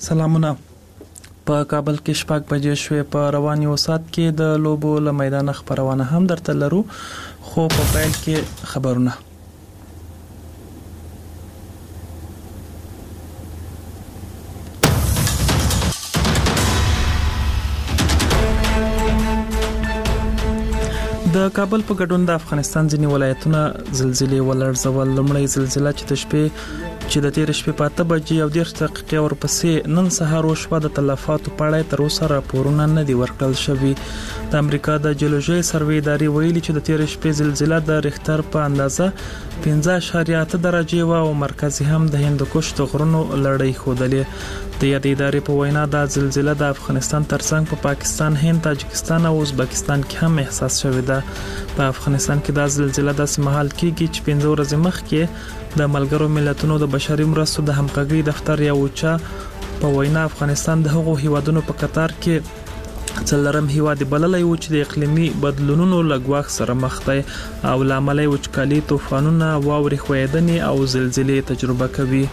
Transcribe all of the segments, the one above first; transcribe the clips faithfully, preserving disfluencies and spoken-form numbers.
سلامونه. په کابل کې شپږ بجې شوې. په رواني وسات کې د لوبو له میدان خبرونه هم درته لرو، خو په پیل کې خبرونه. د کابل په ګډون د افغانستان ځینې ولایتونه زلزلې ولړزول. لومړی زلزلہ چې د شپې چې د تیر شپې په اته بجې او ډیر دقیقې ورپسې نن سهار وشوه، د تلفاتو په اړه تر اوسه راپورونه نه دي ورکړل شوي. د امریکا د جیولوژي سروې ادارې ویلي چې د تیر شپې زلزلہ د ریختر په اندازه پنځه اعشاریه اته درجې و او مرکزي هم د هندوکش د غرونو لړۍ ښودلې. د یادې ادارې په وینا د زلزلہ د افغانستان ترڅنګ په پا پاکستان، هند، تاجکستان او ازبکستان کې هم احساس شوې ده. په افغانستان کې د زلزلہ د سمحال کېږي چې پنځه ورځې مخکې د ملګرو ملتونو د بشري مرستو د همغږي دفتر یو چا په وینا افغانستان د هغو هیوادونو په قطار کې څلورم هیواد بللای و چې د اقلیمي بدلونونو لګواخ سره مخ دی او لامل وچکالي، طوفانونه، واورې ښویدنې او زلزلې تجربه کوي.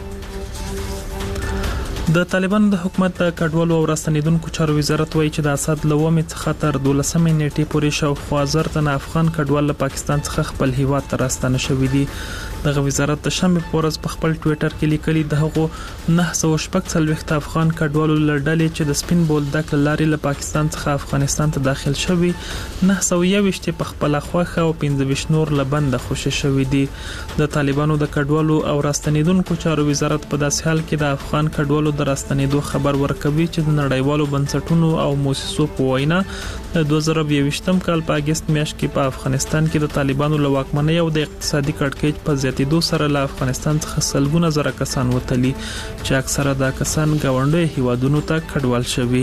د طالبانو د حکومت د کډوالو او راستنیدونکو چارو وزارت وایي چې د اسد لومې څخه تر دولسمې نیټې پورې شاوخوا زر تنه افغان کډوال له پاکستان څخه خپل هیواد ته راستنه شوي دي. دغه وزارت د شنبه په ورځ په خپل ټوئیټر کې لیکلي د هغو نه سوه شپږ څلوېښت افغان کډوالو لړډلې چې د سپین بولدک لارې له پاکستان څخه افغانستان ته داخل شوي، نه سوه یوویشت په خپل خوخه او پنځه ویشت نور له بنده خوشي شوي دي. د طالبانو د کډوالو او راستنیدونکو چارو وزارت په داسې حال کې د افغان کډوالو د راستنیدو خبر ورکوي چې د نړیوالو بنسټونو او مؤسسو په وینا د دوه زره یوویشتم کال په اگست میاشت کې په افغانستان کې د طالبانو له واکمنۍ او د اقتصادي کړکېچ په زیاتېدو سره له افغانستان څخه سلګونه زره کسان وتلي چې اکثره دا کسان ګاونډي هیوادونو ته کډوال شوي.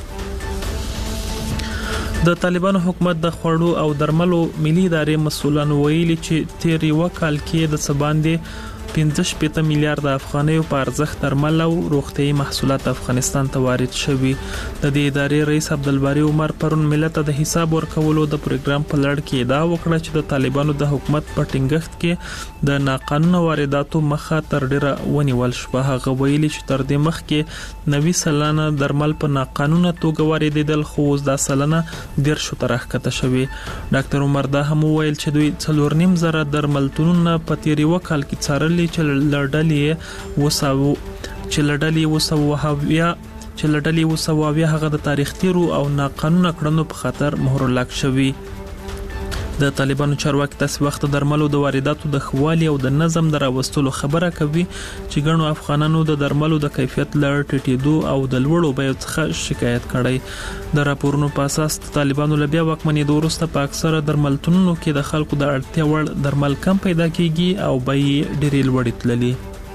د طالبانو حکومت د خوړو او درملو ملي ادارې مسؤلان ویلي چې تیر یو کال کې د سباندې پنځه شپږ میلیارډ افغانیو په ارزښت درمل او روغتیايي محصولات افغانستان ته وارد شوي. د دې ادارې رئیس عبدالباری عمر پرون ملت ته د حساب ورکولو د پروګرام په لړ کې ادعا وکړه چې د طالبانو د حکومت په ټینګښت کې د ناقانونه وارداتو مخه تر ډیره ونیول شوه. هغه ویلي چې تر دې مخکې نوي سلنه درمل په ناقانونه توګه واردېدل، خو اوس دا سلنه دیرشو ته راښکته شوي. ډاکټر عمر دا هم ویل چې دوی څلور نیم زره درملتونونه په تیر یو کال کې څارل چې لړډلې وساو چې لړډلې وساوهاویا چې لړډلې وساوهاویا هغه د تاریخ تیرو او ناقانونه کړنو په خاطر مهر لاک شوی. د طالبانو چارواکي تاسو وخت درملو د وارداتو د خوالي او د نظم دراوستلو خبره کوي چې ګڼو افغانانو د درملو د کیفیت لړ ټیټېدو او د لوړو بیو څخه شکایت کړي. د راپورونو په اساس طالبانو له بیا واکمنېدو وروسته په اکثره درملتونونو کې د خلکو د اړتیا وړ درمل کم پیدا کیږي او بیې ډېرې لوړې تللي.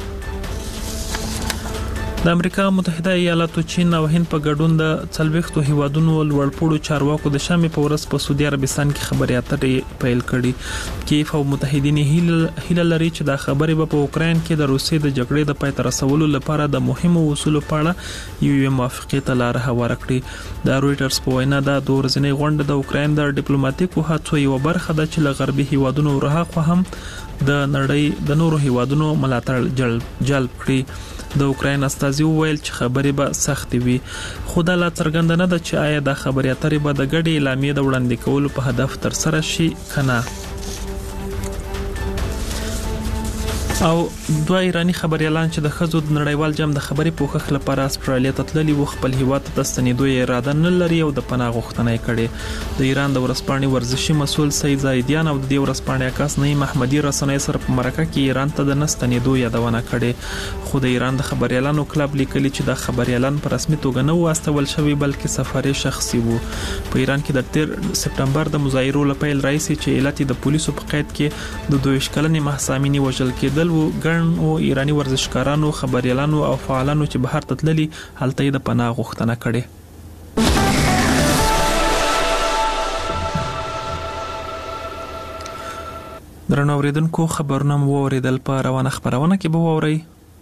د امریکا متحده ایالاتو، چین او هند په ګډون د څلوېښتو هیوادونو لوړپوړو چارواکو د شنبه په ورځ په سعودي عربستان کې خبري اترې پیل کړي. کیف او متحدین هیله لري چې دا خبرې به په اوکراین کې د روسیې د جګړې د پای ته رسولو لپاره د مهمو اصولو په اړه یوې موافقې ته لار هواره کړي. د رويټرز په وینا دا د ورځنۍ غونډه د اوکراین د ډیپلوماټیکو هڅو یو برخه ده چې له غربي هیوادونو ورهاخوا هم د نړۍ د نورو هیوادونو ملاتړ جلب جلب کړي. د اوکراین استازي وویل چې خبرې به سختې وي، خو دا لا څرګنده نه ده چې آیا د خبرې اترې به د ګډې اعلامیې د وړاندې کولو په هدف تر سره شي کنه. او دوه ایرانی خبريالان چې د خزو د نړیوال جام د خبري پوښښ لپاره استرالیا ته تللي و خپل هیواد ته ستنېدو یې اراده نه لري او د پناه غوښتنه یې کړې. د ایران د ورسپانې ورزشي مسول سید زایدیان او د دې ورسپانې عکاس نعیم احمدي رسنۍ سره په مرکه کې ایران ته د نستنېدو یادونه کړې، خو د ایران د خبريالانو کلب لیکلي چې د خبريالان په رسمي توګه نه واستول شوی بلکې سفاري شخصي وو. په ایران کې د تیر سپټمبر د مظاهرو لپاره رئیس چې علت د پولیسو په قید کې د دوه ویشت کلنې محسامینی وژل کېدل و. ګڼ او ایرانی ورزشکارانو، خبريالانو او فعالانو چې بهر ته تللي هلته د پناه غوښتنه کړې. درنو اوریدونکو، خبرونه مو اوریدل په روانه خبرونه کې به ووري.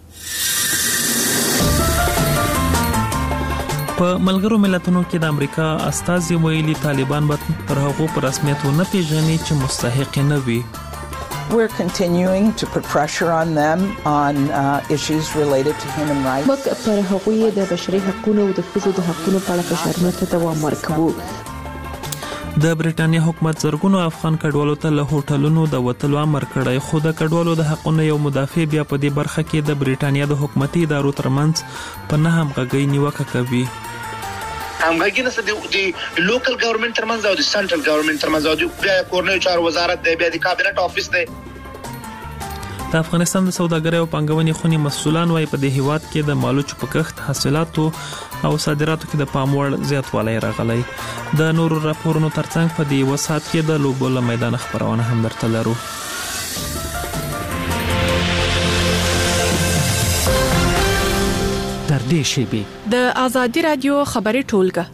په ملګرو ملتونو کې د امریکا استازي ویلي طالبان به تر هغو په رسمیت نه پیژني چې مستحق نه وي. We're continuing to put pressure on them on uh, issues related to human rights. موږ پر هغوی د بشري حقوقو او د ښځو د حقوقو په اړه فشارونه ته دوام ورکوو. د برېټانیا حکومت زرګونو افغان کډوالو ته له هوټلونو د وټلو امر کړی، خو د کډوالو د حقوقو یو مدافع بیا په دې برخه کې د برېټانیا د حکومتي ادارو ترمنځ په نه همغږۍ نیوکه کوي. همغږي نشته د لوکل ګورنمنت ترمنځ او د سنټرل ګورنمنت ترمنځ او د کورنۍ چارو وزارت دی، بیا د کابینټ افیس دی. د افغانستان د سوداګرۍ او پانګونې خونی مسؤلان وايي په دې هیواد کې د مالوچو په کښت، حاصلاتو او صادراتو کې د پام وړ زیاتوالی راغلی. د نورو راپورونو ترڅنګ په دې وسات کې د لوبو له میدان خبرونه هم درته لرو. تر دې شیبې د آزادي رادیو خبري ټولګه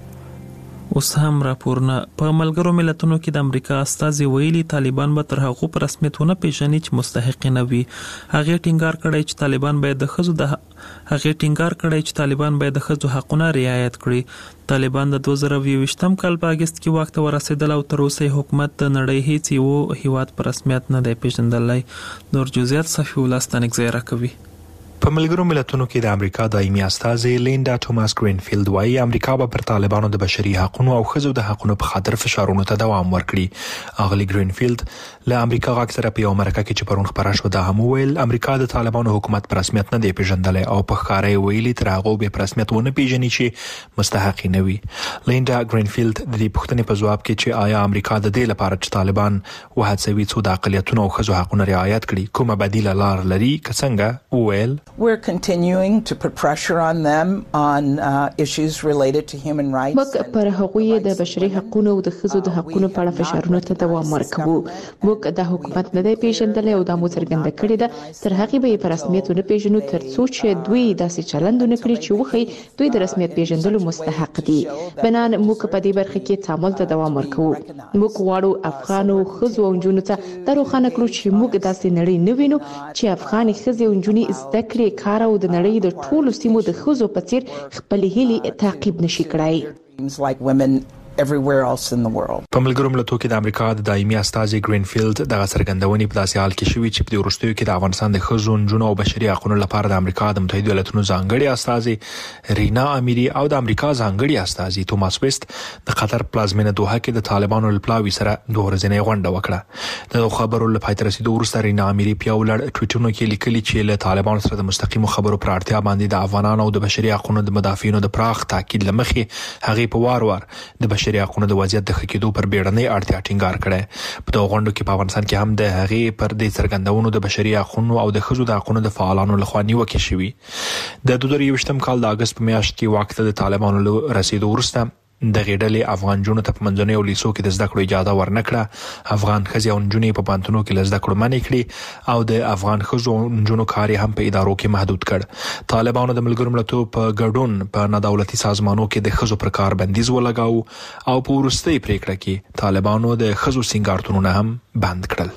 اوس هم راپورونه. په ملګرو ملتونو کې د امریکا استازي ویلي طالبان به تر هغه پر رسمیت ونه پیژني چې مستحق نه وي. هغه ټینګار کړی چې طالبان باید د خزو د هغه ټینګار کړی چې طالبان باید د خزو حقونه رعایت کړي. طالبان د دوه زره یوویشتم کال په اگست کې وخت ورسېدل او تر اوسه حکومت د نړۍ هیڅ یو هیواد پر رسمیت نه دی پیژندلی. نور جزئیات صفی ولستانک زیرا کوي. په ملګرو ملتونو کې د امریکا دایمي استازي لیندا توماس گرینفیلد وايي امریکا به پر طالبانو د بشري حقوقو او ښځو د حقوقو په خاطر فشارونو ته دوام ورکړي. اغلی گرینفیلد له امریکا غاک سره په امریکا کې چې پرون خبره شو د هم ویل امریکا د طالبانو حکومت پر رسمیت نه دی پیژندلی او په ښکارا ویلي تر هغه به پر رسمیت ونه پیژني چې مستحق نه وي. لیندا گرینفیلد د دې پوښتنې په ځواب کې چې آیا امریکا د دې لپاره چې طالبان وهڅوي څو د اقلیتونو او ښځو حقوقو رعایت کړي کومه بدیله لار لري که څنګه ویل We're continuing to put pressure on them on uh, issues related to human rights. موږ پر هغوی د بشري حقوقو او د ښځو د حقوقو په اړه فشارونه ته دوام ورکوو. موږ د حکومت نه دی پیژندلی او د مو څرګنده کړې ده تر هغه به په رسمیت نه پیژنو تر څو چې دوی داسې چلند نه کړي چې وخی دوی د رسمیت پیژندلو مستحق دي. بنان موږ په دې برخه کې تعامل ته دوام ورکوو. موږ غواړو افغانو ښځو او نجونو ته دروخانه کړو چې موږ داسې نړۍ نه وینو چې افغاني ښځې او نجونې زده کړې کار او د نړۍ د ټولو سیمو د ښځو په څیر خپل هیلې تعقیب نشي کړای. Like women everywhere else in the world. په ملګرو ملتونو کې د امریکا د دایمي استازي گرینفیلد د څرګندونې په داسې حال کې شوې چې په وروستیو کې د افغانستان د ښځو نجونو او بشري حقوقو لپاره د امریکا د متحده ایالاتونو ځانګړي استازي رینا امیری او د امریکا ځانګړي استازي توماس ویست د قطر پلازمینه دوحه کې د طالبانو لپلاوي سره دوه ورځې غونډه وکړه. د خبرو لپاره تر رسیدو وروسته رینا امیری په ولړ ټویټونو کې لیکلي چې له طالبانو سره د مستقیمو خبرو پر اړتیا باندې د افغانانو او د بشري حقوقو د مدافعینو د پراخ تاکید لمخې هغه په وار وار د بشري حقوقو د وضعیت د خکېدو پر بیړنۍ اړتیا ټینګار کړي. په دغه غونډه کې په افغانستان کې هم د هغې پر دې څرګندونو د بشري حقوقو او د ښځو د حقوقو د فعالانو لخوا نیوکې شوې. د دوه زره یوویشتم کال د اگست په میاشت کې وخت د طالبانو له رسیدو وروسته د غېډلې افغان جنونو ته په منځنیو لیسو کې د زده کړو اجازه ورنکړه. افغان ښځې او نجونې په پانتونو کې زده کړو منې کړې او د افغان ښځو او نجونو کار هم په ادارو کې محدود کړ. طالبانو د ملګرو ملتونو په ګډون په نادولتي سازمانونو کې د ښځو پر کار بندیز ولګاو او په وروستۍ پریکړه کې طالبانو د ښځو سینګارتونونه هم بند کړل.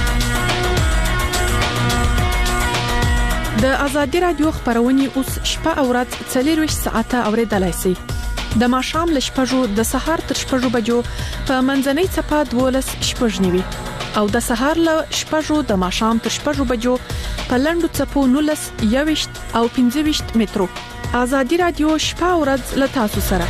د آزادي رادیو خبرونه اوس شپه او ورځ څلور ساعته اوریدلای شئ. د ماښام له شپږو د سهار تر شپږو بجو په منځنۍ څپه دولس شپږ نیوي او د سهار له شپږو د ماښام تر شپږو بجو په لنډو څپو نولس یوویشت او پنځه ویشت مترو. آزادي رادیو شپه او ورځ له تاسو سره.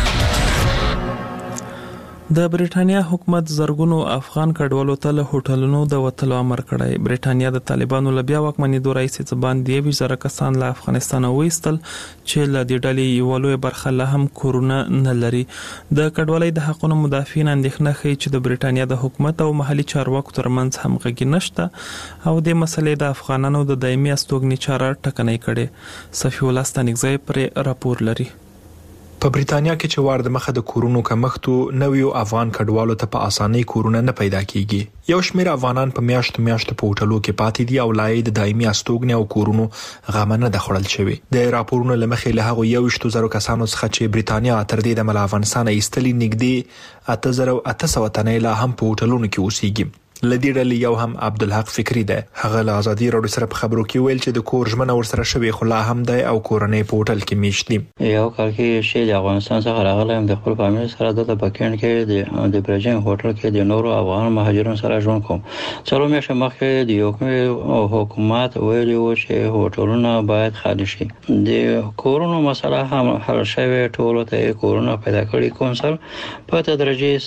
د برېټانیا حکومت زرګونو افغان کډوالو ته له هوټلونو د وټلو امر کړی. برېټانیا د طالبانو له بیا واکمنۍ دوه رئیس ځبان دی وی زره کسان له افغانستان وېستل چې له دې ډلې یو لوی برخه له هم کورونه نه لري. د کډوالۍ د حقوقو مدافعین اندېښنه کوي چې د برېټانیا د حکومت او محلي چارواکو ترمنځ همغږي نشته او د مسلې د افغانانو د دایمي استوګنې چاره ټکنۍ کړي. صفی ولستانکزی پر راپور لري. په بریتانیا کې چې وار د مخه د کورونو کمښت نویو افغان کډوالو ته په اسانۍ کورونه نه پیدا کیږي. یو شمېر افغانان په میاشت میاشت په هوټلو کې پاتې دي او لای د دایمي استوګنې او کورونو غمنه د خړل شوی. د راپورونو لمخې له هغه یو شتو زرو کسانو څخه چې بریتانیا تر دې د مل افغانستان ایستلې نږدې اته زره اته سوه تنه لا هم په هوټلونو کې اوسېږي. لدی ډلې یو هم عبدالحق فکری ده. هغه له ازادي راډیو سره په خبرو کې ویل چې د کور ژمنه ورسره شوی خو لا هم ده او کورنۍ په هوټل کې میشت دي. یو کال کې چې د افغانستان څخه راغلی د خپل فامیل سره د پکین کې د د برجین هوټل کې د نورو افغان مهاجرینو سره ژوند کوم. څلور میاشتې مخکې د یو حکومت ویلي و چې هوټلونه باید خالي شي. د کورونو مسله هم حل شوی، ټولو ته کورونه پیدا کړي. کونسل په تدریجي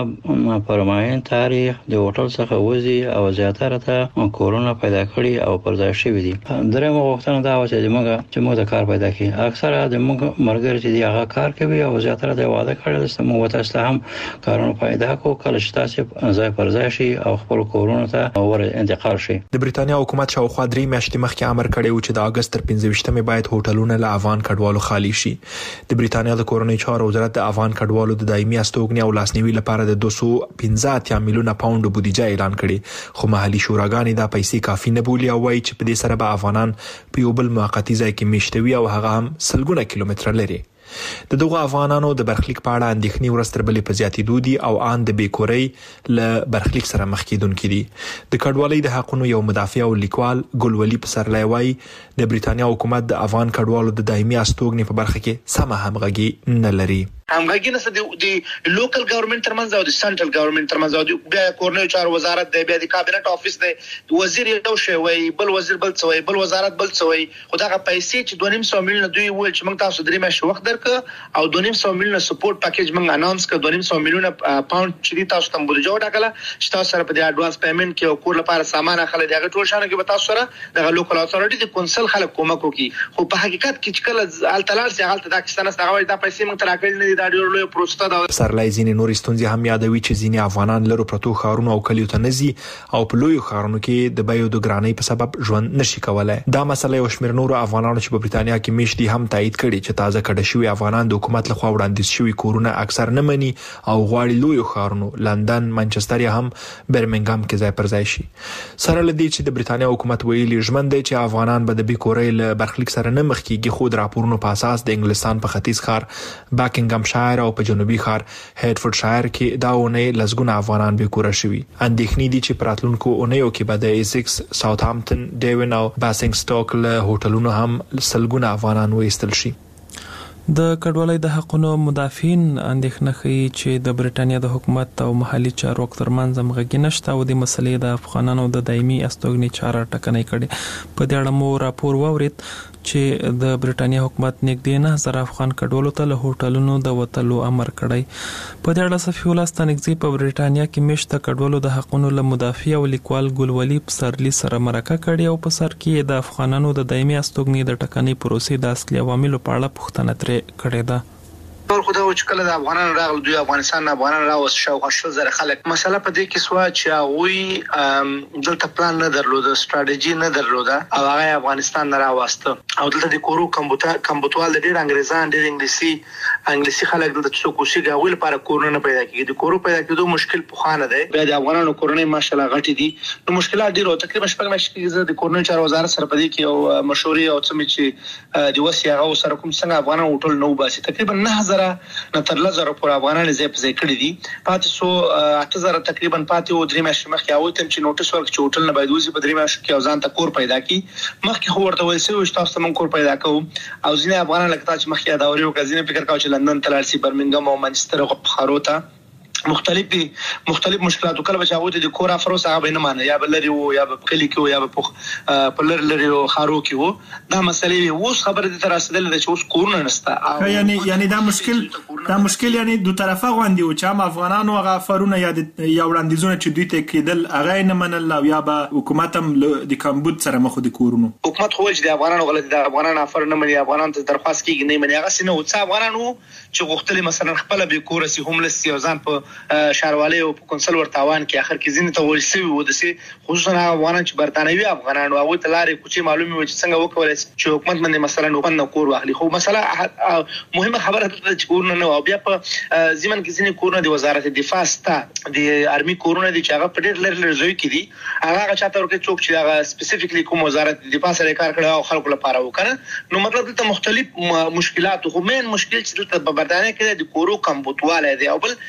سره پرماین تاریخ د هوټل څخه وځي او زیاتره ته کورونه پیدا کړي او پر ځای شوي دي. درېمه غوښتنه دا و چې موږ چې موږ د کار پیدا کړي. اکثره د موږ مرګر چې دی هغه کار کوي او زیاتره د واده کړل چې موږ تاسو هم کارونه پیدا کو کله چې تاسو ځای پر ځای شي او خپل کورونه ته ور انتقال شي. د بریتانیا حکومت شاوخوا درې میاشتې مخکې امر کړی و چې د اگست تر پنځه ویشتمې باید هوټلونه له افغان کډوالو خالي شي. د بریتانیا د کورنۍ چارو وزارت د افغان کډوالو د دایمي استوګنې او لاسنیوي لپاره د دوه سوه پنځه اتیا میلیونه پاونډ بودیجه اعلان کړي، خو محلي شوراګانې دا پیسې کافي نه بولي او وایي چې په دې سره به افغانان په یو بل موقتی ځای کې میشتوي او هغه هم سلګونه کیلومتره لري. د دغه افغانانو د برخلیک په اړه اندېښنې ورځ تر بلې په زیاتېدو دي او ان د بیکورۍ له برخلیک سره مخ کېدونکي دي. د کډوالۍ د حقونو یو مدافع او لیکوال ګلولي پسرلی وایي د بریتانیا حکومت د افغان کډوالو د دایمي استوګنې په برخه کې سمه همغږي نه لري. همغږي نشته د لوکل ګورنمنت ترمنځ او د سنټرل ګورنمنت ترمنځ او د کورنۍ چارو وزارت د بیا د کابینټ افیس د وزیر یو شی وای بل وزیر بل څه وای بل وزارت بل څه وای. خو دا پیسې چې دوه نیم سوه میلیونه دوی ویل چې موږ تاسو درې میاشتې وخت درک او دوه نیم سوه میلیونه سپورټ پاکیج موږ اناونس کړ. دوه نیم سوه میلیونه پاوند چې تاسو ته بودیجه وټاکله چې تاسو سره په د اډوانس پیمنٹ کې او کور لپاره سامان اخلي دغه ټول شانه کې به تاسو سره د لوکل اتھورټي د کونسل خلک کومک وکړي. خو په حقیقت کې چې کله التلال سي حالت دا کیسه نه ستغوي دا پیسې موږ تراکل نه دي دا ډېر لوی پروسه. پسرلی ځینې نور ستونزې هم یادوي چې ځینې افغانان لرو پرتو ښارونو او کلیو ته نزي او په لویو ښارونو کې د بیو د ګرانۍ په سبب ژوند نشي کولای. دا مسله یو شمېر نورو افغانانو چې په بریتانیا کې میشت دي هم تایید کړي چې تازه کډه شوي افغانان د حکومت لخوا وړاندیز شوي کورونه اکثر نه مني او غواړي لویو ښارونو لندن، منچستر یا هم برمنګام کې ځای پر ځای شي. سره له دې چې د بریتانیا حکومت ویلي ژمن دی چې افغانان به د بیکورۍ له برخلیک سره نه مخ کېږي، خو د راپورونو په اساس د انګلستان په ختیځ ښار باکینګم شایر او په جنوبي ښار هیډفورډ شایر کې دا اونۍ لسګونه افغانان بیکوره شوي. اندېښنې دي چې په راتلونکو اونیو کې به د ایسکس، ساوثهامپټن، ډیون او باسینګسټوک له هوټلونو هم لسګونه افغانان وایستل شي. د کډوالۍ د حقونو مدافعین اندېښنه ښیي چې د بریټانیا د حکومت او محلي چارواکو ترمنځ همغږي نشته او د مسلې د افغانانو د دایمي استوګنې چاره ټکنۍ کړي. په دې اړه مو راپور واورید چې د بریټانیا حکومت نږدې نه زره افغان کډوالو ته له هوټلونو د وتلو امر کړی. په دې اړه صفي الله ستانکزي په بریټانیا کې میشته کډوالو د حقونو له مدافع او لیکوال ګلولي پسرلی سره مرکه کړې او په سر کې د افغانانو د دایمي استوګنې د ټکنۍ پروسې د اصلي عواملو په اړه پوښتنه ترې کړې ده. ټول خو دا و چې کله د افغانانو راغلل دوی افغانستان نه افغانان راوست شاوخوا شل زره خلک. مسله په دې کې سوا چې هغوی دلته پلان نه درلوده، سټراټیجي نه درلوده او هغه افغانستان نه راوسته او دلته د کورو کمبوتوال د ډېر انګریزان ډېر انګلیسي انګلیسي خلک دلته څوک اوسېږي هغوی لپاره کورونه نه پیدا کېږي. د کورو پیدا کېدو مشکل پخوانه دی. بیا د افغانانو کورنۍ ماشاءالله غټې دي نو مشکلات ډېر وو. تقریبا شپږ میاشتې کېږي زه د کورنۍ چارو وزارت سره په دې کې یو مشورې او څه مې چې د وسې هغه سره کوم څنګه افغانان هوټل نه وباسي. تقریبا نه هزاره نه تر لس زره پورې افغانان ځای په ځای کړي دي. پاتې سو اته زره تقریبا پاتې وو. درې میاشتې مخکې هغوی ته چې نوټس ورکړي چې هوټل نه باید وځي په درې میاشتو کې او ځان ته کور پیدا کړي. مخکې خو ورته ویل شوي چې تاسو ته موږ کور پیدا کوو او ځینې افغانان لکه تا چې مخکې یاداوري وکړه ځینې فکر کوي چې لندن ته لاړ شي، برمنګم او منچستر او ښارو ته مختلف دي مختلف مشکلات. کله چې هغه د کور افروس هغه به نه مانه یا بل لري وو یا په کلی کې وو یا په پلر لري او خارو کې وو. دا مسلې اوس خبره د تر رسیدل د چې اوس کورونه نشته. یعنی یعنی دا مشکل دا مشکل یعنی دوه طرفه غوندي او چې هم افغانانو هغه فرونه یا یا وړاندیزونه چې دوی ته کېدل هغه نه منل او یا به حکومت هم د کمبود سره مخ د کورونو. حکومت خو چې د افغانانو غلطي د افغانانو افر نه مني، افغانانو ته درخواست کیږي نه مني. هغه سينه او څه افغانانو چې غوښتل مثلا خپل به کور سي هوملس سي ځان په شاروالي او کونسل ورتاوان کې اخر کې ځینې ته ورسوي و د سي خصوصا افغانان چې برتانوي افغانان او ته لارې کوچي معلومي و چې څنګه وکولای چې حکومت باندې مثلا نو پنه کور واخلي. خو مثلا مهمه خبره ده چې کورونه نه او بیا په ځمن کې ځینې کورونه د وزارت دفاع ستا د ارمي کورونه دي چې هغه په ډېر لږ لږ ځای کې دي. هغه چاته ورکه څوک چې هغه سپیسیفیکلی کوم وزارت دفاع سره کار کړی او خلکو لپاره وکړه. نو مطلب دلته مختلف مشکلات خو مین مشکل چې دلته په برتانیا کې د کورو کمبوتواله دی او بل دغه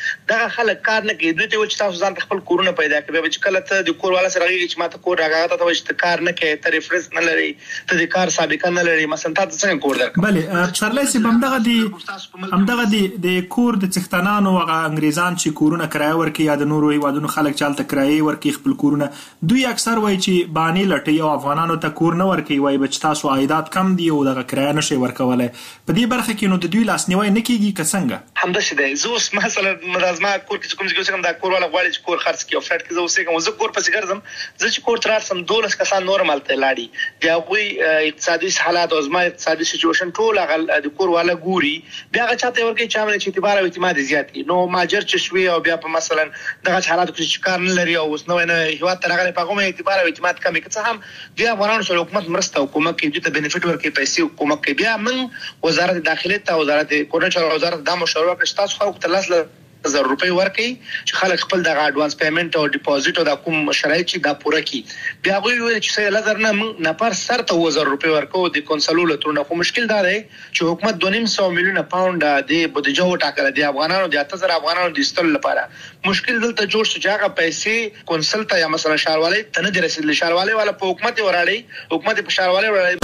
هغه خلک کار نه کوي، دوی ته وایي چې تاسو ځان خپل کورونه پیدا کړئ. به چې کله ته د کور والا سره غږیږي چې ماته کور راغی ته وایي چې کار نه کوي، ته ریفرنس نه لري، ته د کار سابقه نه لري، مثلا تاسو څنګه کور درکړئ؟ بله چارلي سي همدغه دي همدغه دي د کور د څښتنانو هغه انګریزان چې کورونه کرایه ورکوي یا د نورو هیوادونو خلک چې هلته کرایه ورکوي خپل کورونه، دوی اکثر وایي چې بانې لټوي او افغانانو ته کور نه ورکوي، وایي به چې تاسو عایدات کم دي او دغه کرایه نشئ ورکولی. په دې برخه کې نو د دوی لاسنیوی نه کیږي که څنګه؟ همداسې دی. زه اوس مثلا زما کور کې چې کوم ځای کې اوسېږم دا کور والا غواړي چې کور خرڅ کړي او فلټ کې زه اوسېږم، زه کور پسې ګرځم، زه چې کور ته راشم دولس کسان نور هم هلته لاړي، د هغوی اقتصادي حالات او زما اقتصادي سچویشن ټول هغه د کور والا ګوري، بیا هغه چاته ورکوي چې عمل چې اعتبار او اعتماد زیات کړي. نو ماجر چې شوي او بیا په مثلا دغه حالاتو کې چې کار نه لري او اوس نوی نه هېواد ته راغلی، په هغو باندې اعتبار او اعتماد کم وي، که څه هم دوی افغانانو سره حکومت مرسته او کومک کوي، دوی ته بینفټ ورکوي، پیسې کومک کوي. بیا موږ وزارت داخلې ته وزارت کورنۍ چارو وزارت دا مشوره وکړه چې تاسو خلکو ته لس زر روپۍ ورکوي چې خلک خپل دغه اډوانس پیمنټ او ډیپوزیټ او د کوم شرایط چې دا پوره کړي. بیا هغوی وویل چې سل زر نه موږ نفر سر ته اووه زره روپۍ ورکوو د کونسلو له ترونه. خو مشکل دا دی چې حکومت دوه نیم سوه میلیونه پاونډه د بودیجه وټاکله د افغانانو د اته زره افغانانو د ایستلو لپاره. مشکل دلته جوړ شو چې هغه پیسې کونسل ته یا مثلا ښاروالۍ ته نه دي رسېدلې، ښاروالۍ والا په حکومت یې وراړئ، حکومت یې په ښاروالۍ وراړئ.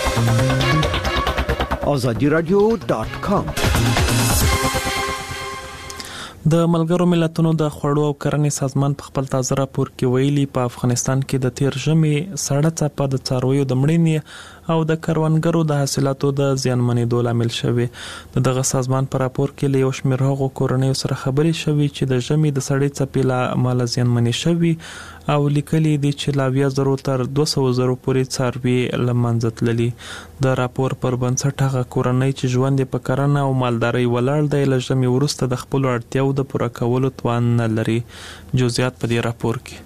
آزادی رادیو ډاټ کام. د ملګرو ملتونو د خوړو او کرنې سازمان په خپل تازه راپور کې ویلي په افغانستان کې د تیر ژمي سړه څپه د څارویو د مړینې او د کروندګرو د حاصلاتو د زیانمنېدو لامل شوی. دغه سازمان په راپور کې له یو شمېر هغو کورنیو سره خبرې شوې چې د ژمي د سړې څپې له امله زیانمنې شوي او لیکلي دي چې له اویا زرو تر دوه سوه زرو پورې څاروي له منځه تللي. د راپور پر بنسټ هغه کورنۍ چې ژوند یې په کرنه او مالدارۍ ولاړ دی له ژمي وروسته د خپلو اړتیاو د پوره کولو توان نه لري. جزئیات په دې راپور کې.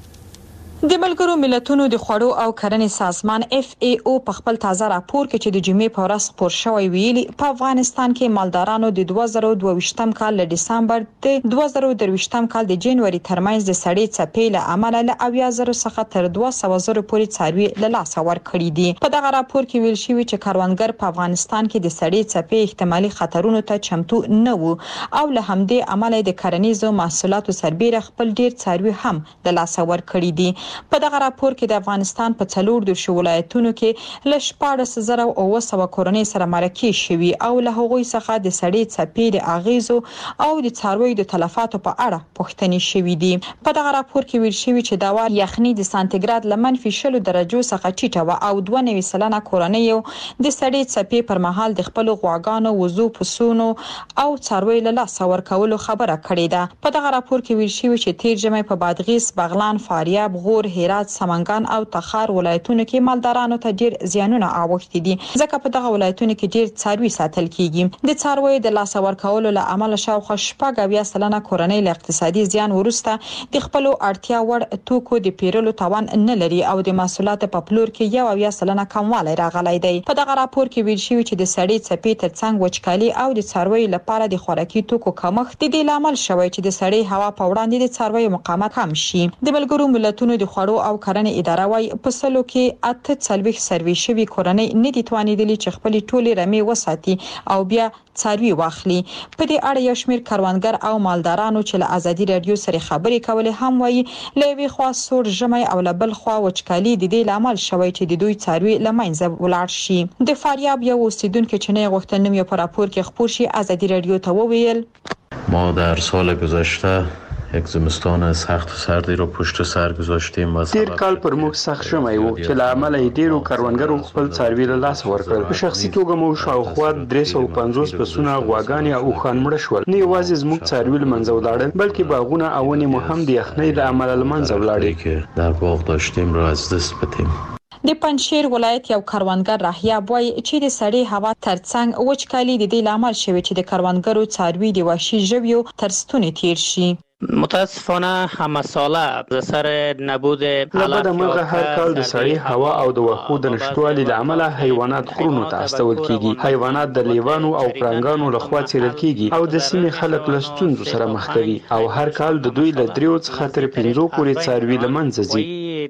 د ملګرو ملتونو د خوړو او کرنې سازمان اف ای او په خپل تازه راپور کې چې د جمعې په ورځ خپور شوی ویلي په افغانستان کې مالدارانو د دوه زره دوه ویشتم کال له دسمبر د دوه زره درویشتم کال د جنوري ترمنځ د سړې څپې له امله له اویا زره څخه تر دوه سوه زره پورې څاروي له لاسه ورکړي دي. په دغه راپور کې ویل شوی چې کروندګر په افغانستان کې د سړې څپې احتمالي خطرونو ته چمتو نه وو او له همدې امله د کرنیزو محصولاتو سربېره خپل ډیر څاروي هم له لاسه ورکړي دي. په دغه راپور کې د افغانستان په څلور دیرش ولایتونو کې له شپاړس زره او اوه سوه کورنۍ سره مرکې شوي او له هغوی څخه د سړې څپې د اغیزو او د څارویو د تلفاتو په اړه پوښتنې شوي دي. په دغه راپور کې ویل شوي چې دا وار یخني د سانتیګراد له منفي شلو درجو څخه ټیټه وه او دوه نوي سلنه کورنیو د سړې څپې پر مهال د خپلو غواګانو، وزو، پسونو او څارویو له لاسه ورکولو خبره کړې ده. په دغه راپور کې ویل شوي چې تیر ژمی په بادغیس، بغلان، فاریاب، غور، هرات، سمنګان او تخار ولایتونو کې مالدارانو ته ډیر زیانونه اوښتي دي ځکه په دغه ولایتونو کې ډیر څاروي ساتل کیږي. د څارویو د لاسه ورکولو له امله شاوخوا شپږ اویا سلنه کورنۍ له اقتصادي زیان وروسته د خپلو اړتیا وړ توکو د پیرلو توان نه لري او د محصولاتو په پلور کې یو اویا سلنه کموالی راغلی دی. په دغه راپور کې ویل شوی چې د سړې څپې ترڅنګ وچکالي او د څارویو لپاره د خوراکي توکو کمښت د دې لامل شوی چې د سړې هوا په وړاندې د څارویو مقاومت کم شي. د ملګرو ملتونو د خوړو او کرنې اداره وايي په سلو کې اته څلوېښت سروي شوي کورنۍ نه دي توانېدلي چې خپلې ټولې رمې وساتي او بیا څاروي واخلي. په دې اړه یو شمېر کروندګر او مالدارانو چې له ازادي رادیو سره خبرې کولې هم وايي له یوې خوا سوړ ژمی او له بل خوا وچکالي د دې لامل شوی چې د دوی څاروي له منځه ولاړ شي. د فاریاب یو اوسیدونکو چې نه غوښتل نوم یې په راپور کې خپور شي ازادي رادیو ته وویل ما در سال گذشته یک زمستان سخت و سردی رو پشت سر گذاشتیم. تیر کال پر موږ سخت ژمی و چې له امله یې ډیرو کروندګرو خپل څاروي له لاسه ورکړل. په شخصي توګه مو شاوخوا درې سوه پنځوس پسونه، غواګانې او اوښان مړه شول. نه یوازې زموږ څاروي له منځه ولاړل بلکې باغونه او ونې مو هم د یخنۍ له امله له منځه ولاړې که در باغ داشتیم رو از دست بدیم. د پنجشیر ولایت یو کروندګر راهیاب وایي چې د سړې هوا ترڅنګ وچکالي د دې لامل شوی چې د کروندګرو څاروي د وحشي ژویو تر ستوني تیر شي. متاسفانه همه ساله از سر نبود لبد مرغه هر کال د سړې هوا او د وښو د نشټوالي له امله حیوانات غرونو ته استول کیږي. حیوانات د لیوانو او پړانګانو لخوا څیرل کیږي او د سیمې خلک له ستونزو سره مخ کوي او هر کال د دوی له دریو څخه تر پنځو پورې څاروي له منځه ځي.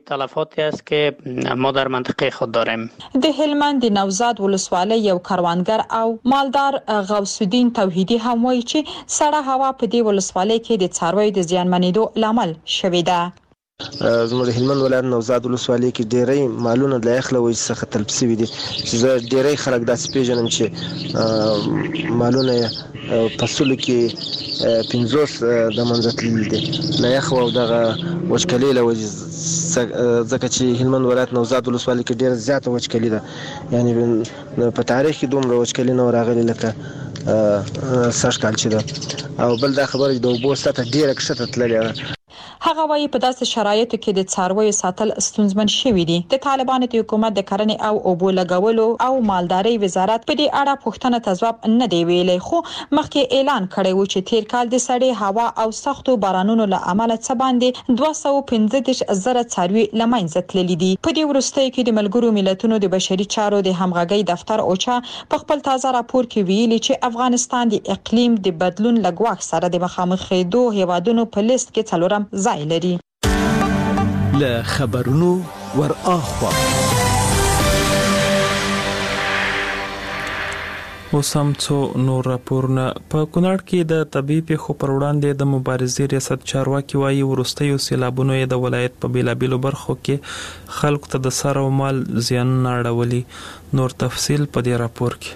تلفاتی است که ما در منطقه خود داریم. د هلمند د نوزاد ولسوالۍ یو کاروانګر او مالدار غوث الدین توحیدی هم وایي چې سړه هوا په دې ولسوالۍ کې د څارویو د زیانمنېدو لامل شوې ده. زموږ د هلمند ولایت نوزاد ولسوالۍ کې ډېری مالونه د یخ له وجې څخه تلف شوي دي چې زه ډېری خلک داسې پیژنم چې مالونه یې په سلو کې پنځوس د منځه تللي دي له یخ او دغه وچکالۍ له وجې، ځکه چې هلمند ولایت نوزاد ولسوالۍ کې ډېره زیاته وچکالي ده. یعنې په تاریخ کې دومره وچکالي نه راغلې لکه سږ کال چې ده. او بل دا خبره چې د اوبو سطحه ډېره کښته تللې ده. هغه وایي په داسې شرایطو کې د څارویو ساتل ستونزمن شوي دي. د طالبانو د حکومت د کرنې او اوبو لګولو او مالدارۍ وزارت په دې اړه پوښتنه ته ځواب نه دی ویلی، خو مخکې اعلان کړی و چې تیر کال د سړې هوا او سختو بارانونو له امله څه باندې دوه سوه پنځه دېرش زره څاروي له منځه تللي دي. په دې وروستیو کې د ملګرو ملتونو د بشري چارو د همغږۍ دفتر اوچا په خپل تازه راپور کې ویلي چې افغانستان د اقلیم د بدلون له ګواښ سره د مخامخ کېدو هیوادونو په لیست کې څلورم ځای لري. له خبرونو ور اخوا اوسم څو نور راپورونه. په کونړ کې د طبي پیښو پر وړاندې د مبارزې ریاست چارواکي وایي وروستیو سیلابونو یې د ولایت په بیلابیلو برخو کې خلکو ته د سر او مال زیانونه اړولي. نور تفصیل په دې راپور کې.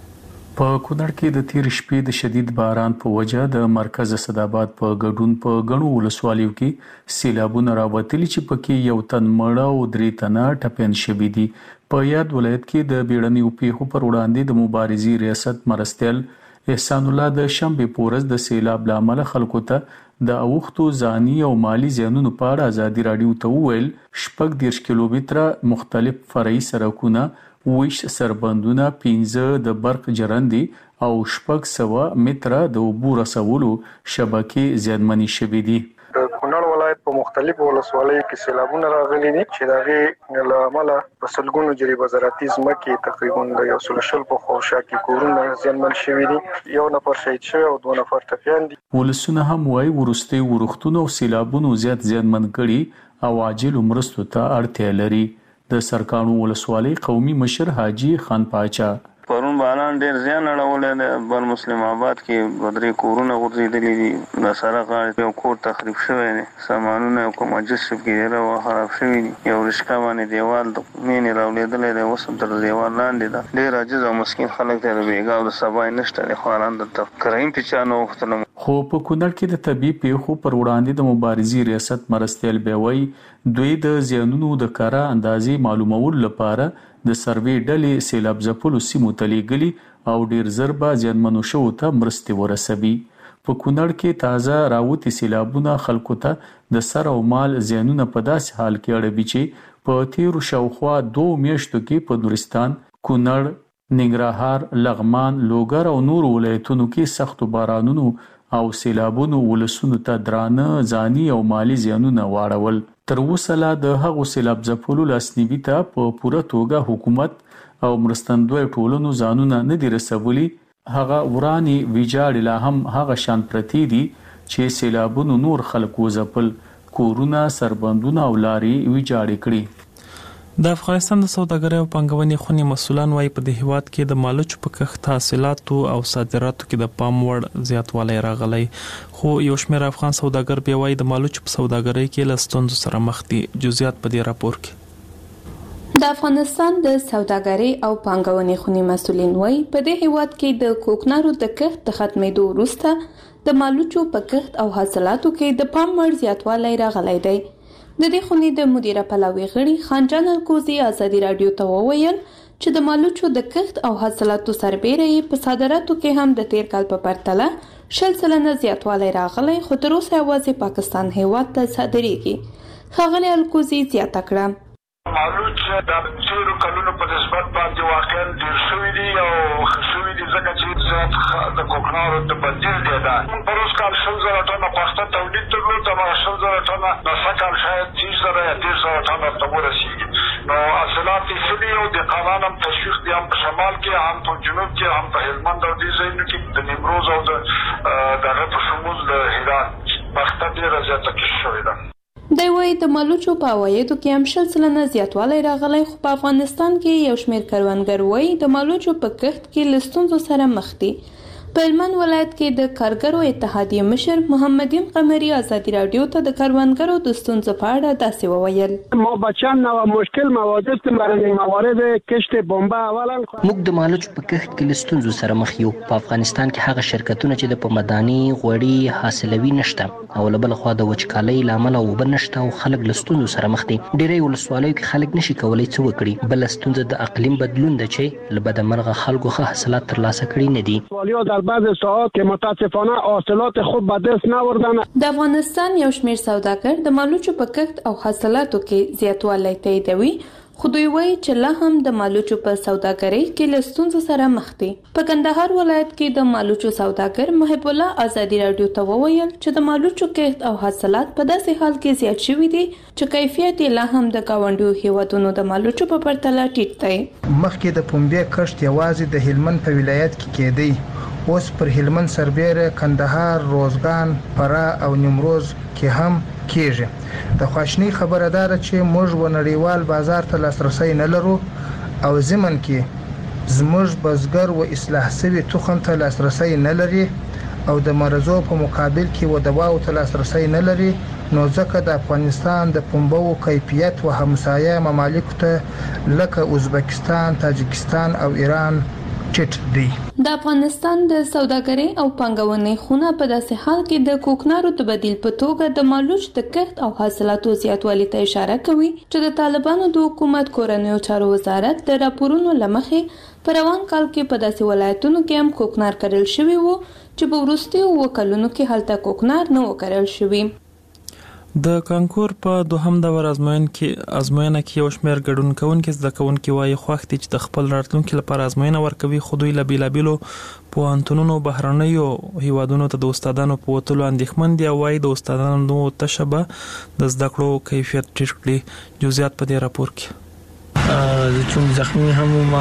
په کونړ کې د تیر شپې د شدید باران په وجه د مرکز اسداباد په ګډون په غنو ولسوالیو کې سیلابونه راوتلي چې پکې یو تن مړ او درې تنه ټپيان شوي دي. په یاد ولایت کې د بیړنیو پیښو پر وړاندې د مبارزې ریاست مرستیال احسان الله د شنبه پورز د سیلاب لامل خلکو ته د اوختو ځاني او مالی زیانونو په اړه ازادي رادیو ته وویل شپږ دیرش کیلومتره مختلف فرعي سړکونه، ویش سربندونه، پنځه د برق جرندي او شپږ سوه متره د اوبو رسولو شبکې زیانمنې شوې دي. د کونړ ولایت په مختلفو ولسوالیو کې سیلابونه راغلي دي چې د هغې له امله په سلګونو جریبه زراعتي ځمکې تقریبا د یو سل شل په خواوشا کې کورونه زیانمن شوي دي. یو نفر شهید شوی او دوه نفر ټپیان دي. ولسونه هم وایي وروستي ورښتونو او سیلابونو زیات زیانمن کړي او عاجل مرستو ته اړتیا لري. د سرکانو ولسوالۍ قومي مشر حاجی خان پاچا پرون باران ډیر زیان اړولې ده. بر مسلم آباد کې بدري کورونه غورځېدلي دي، د سره غاړې یو کور تخریب شوی دی، سامانونه کوم جسب کې راو خراب شوی دي، یو رشکا باندې دیوال د مینې راولېدلې ده، اوس تر دیوال لاندې ده. ډیر عاجز او مسکین خلک ته د بیګا او د سبا نشته د خواران د کریم پچانو وختلم. خو په کونړ کې د طبي پیښو پر وړاندې د مبارزې ریاست مرستیال بیوي دوی د زیانونو د کارا اندازې معلومول لپاره د سروې ډلې سیلاب ځپلو سیمو ته لیږلي او ډیر زر به زیانمنو شوو ته مرستې ورسوي. په کونړ کې تازه راوتي سیلابونه خلکو ته د سر او مال زیانونه په داسې حال کې اړوي چې په تیرو شاوخوا دوه میاشتو کې په نورستان، کونړ، ننګرهار، لغمان، لوګر او نور ولایتونو کې سختو بارانونو او سیلابونو ولسونو ته درانه ځاني او مالی زیانونه واړول. تر اوسه لا د هغو سیلاب ځپلو لاسنیوي ته په پوره توګه حکومت او مرستندوی ټولنو ځانونه نه دي رسولي. هغه وراني ویجاړ لا هم هغه شان پرتی دي چې سیلابونو نور خلک وځپل، کورونه، سربندونه او لارې ویجاړ کړي. د افغانستان د سوداګرۍ او پانګونې خونې مسؤلان وايي په دې هیواد کې د مالوچو په کښت حاصلاتو او صادراتو کې د پام وړ زیاتوالی راغلی، خو یو شمېر افغان سوداګر بیا وايي د مالوچو په سوداګرۍ کې له ستونزو سره مخ دي. جزئیات په دې راپور کې. د افغانستان د سوداګرۍ او پانګونې خونې مسؤلین وايي په دې هیواد کې د کوکنارو د کښت د ختمېدو وروسته د مالوچو په کښت او حاصلاتو کې د پام وړ زیاتوالی راغلی دی. د دې خونې د مدیره پلاوي غړي خانجان الکوزي ازادي رادیو ته وویل چې د مالوچو د کښت او حاصلاتو سربېره په صادراتو کې هم د تیر کال په پرتله شل سلنه زیاتوالی راغلی، خو تر اوسه یوازې پاکستان هیواد ته صادریږي. ښاغلي الکوزي زیاته کړه مالوچ د تیرو کلونو په نسبت باندې واقعا ډېر شوي دي او ښه شوي دي ځکه چې زیات د کوکنارو د بدیل دی. دا پر اوس کال شل زره ټنه پخته تولید درلود، هماغه شل زره ټنه نسه کال شاید دېرش زره یا دېرش زره ټنه ته ورسېږي. نو حاصلات یې ښه دي او دهقانان هم تشویق دي، هم په شمال کې، هم په جنوب کې، هم په هلمند او دې ځایونو کې د نیمروز او د دغه په شمول د هرات پخته ډېره زیاته کښت شوې ده. دی وايي د مالوچو په عوایدو کې هم شل سلنه زیاتوالی راغلی، خو په افغانستان کې یو شمېر کروندګر وايي د مالوچو په کښت کې له ستونزو سره مخ دي. په هلمند ولایت کې د کارګرو اتحادیې مشر محمد یم قمري ازادي راډیو ته د کروندګرو د ستونزو په اړه داسې وویل. ما با چند نوع مشکل مواجه برای موارد کشت بمبه اولا موږ د مالوچو په کښت کې له ستونزو سره مخ یو. په افغانستان کې هغه شرکتونه چې د پمداني غوړي حاصلوي نشته او له بل خوا د وچکالۍ له امله اوبه نشته او خلک له ستونزو سره مخ دي. ډېری ولسوالیو کې خلک نشي کولی څه وکړي. بل ستونزه د اقلیم بدلون ده چې له بدمرغه خلکو ښه حاصلات ترلاسه کړي نه دي. بعض ساعات که متاسفانه حاصلات خوب به دست نوردن. د افغانستان یو شمېر سوداګر د مالوچو په کښت او حاصلاتو کې زیاتوالی تاییدوي، خو دوی وایي چې لا هم د مالوچو په سوداګرۍ کې له ستونزو سره مخ دي. په کندهار ولایت کې د مالوچو سوداګر محب الله ازادي راډیو ته وویل چې د مالوچو کښت او حاصلات په داسې حال کې زیات شوي دي چې کیفیت یې لا هم د ګاونډیو هیوادونو د مالوچو په پرتله ټیټ دی. مخکې د پنبې کښت یوازې د هلمند په ولایت کې کېدی، اوس پر هلمند سربیره، کندهار، روزګان، فراه او نیمروز کې هم کېږي. د خواشنۍ خبره ده چې موږ و نړیوال بازار ته لاسرسی نه لرو او ضمن کې زموږ بزګر و اصلاح شوي تخم ته لاسرسی نه لري او د مرزو په مقابل کې و دواو ته لاسرسی نه لري. نو ځکه د افغانستان د پنبو کیفیت و همسایه ممالکو ته لکه ازبکستان، تاجکستان او ایران ټیټ دی. د افغانستان د سوداګرۍ او پانګونې خونه په داسې حال کې د کوکنارو د بدیل په توګه د مالوچ د کښت او حاصلاتو زیاتوالي ته اشاره کوي چې د طالبانو د حکومت کورنیو چارو وزارت د راپورونو له مخې په روان کال کې په داسې ولایتونو کې هم کوکنار کرل شوي وو چې په وروستیو اووه کلونو کې هلته کوکنار نه و کرل شوي. د کانکور په دوهم دور ازموینه کې ازموینه کې یو شمېر ګډون کوونکي زده کوونکي وایي خوښ دي چې د خپل راتلونکي لپاره ازموینه ورکوي، خو دوی له بېلابېلو پوهنتونونو بهرنیو هیوادونو ته د استادانو په وتلو اندېښمن دي او وایي د استادانو تشه به د زده کړو کیفیت ټیټ کړي. جزئیات په دې راپور کې. چون زخمی هم ما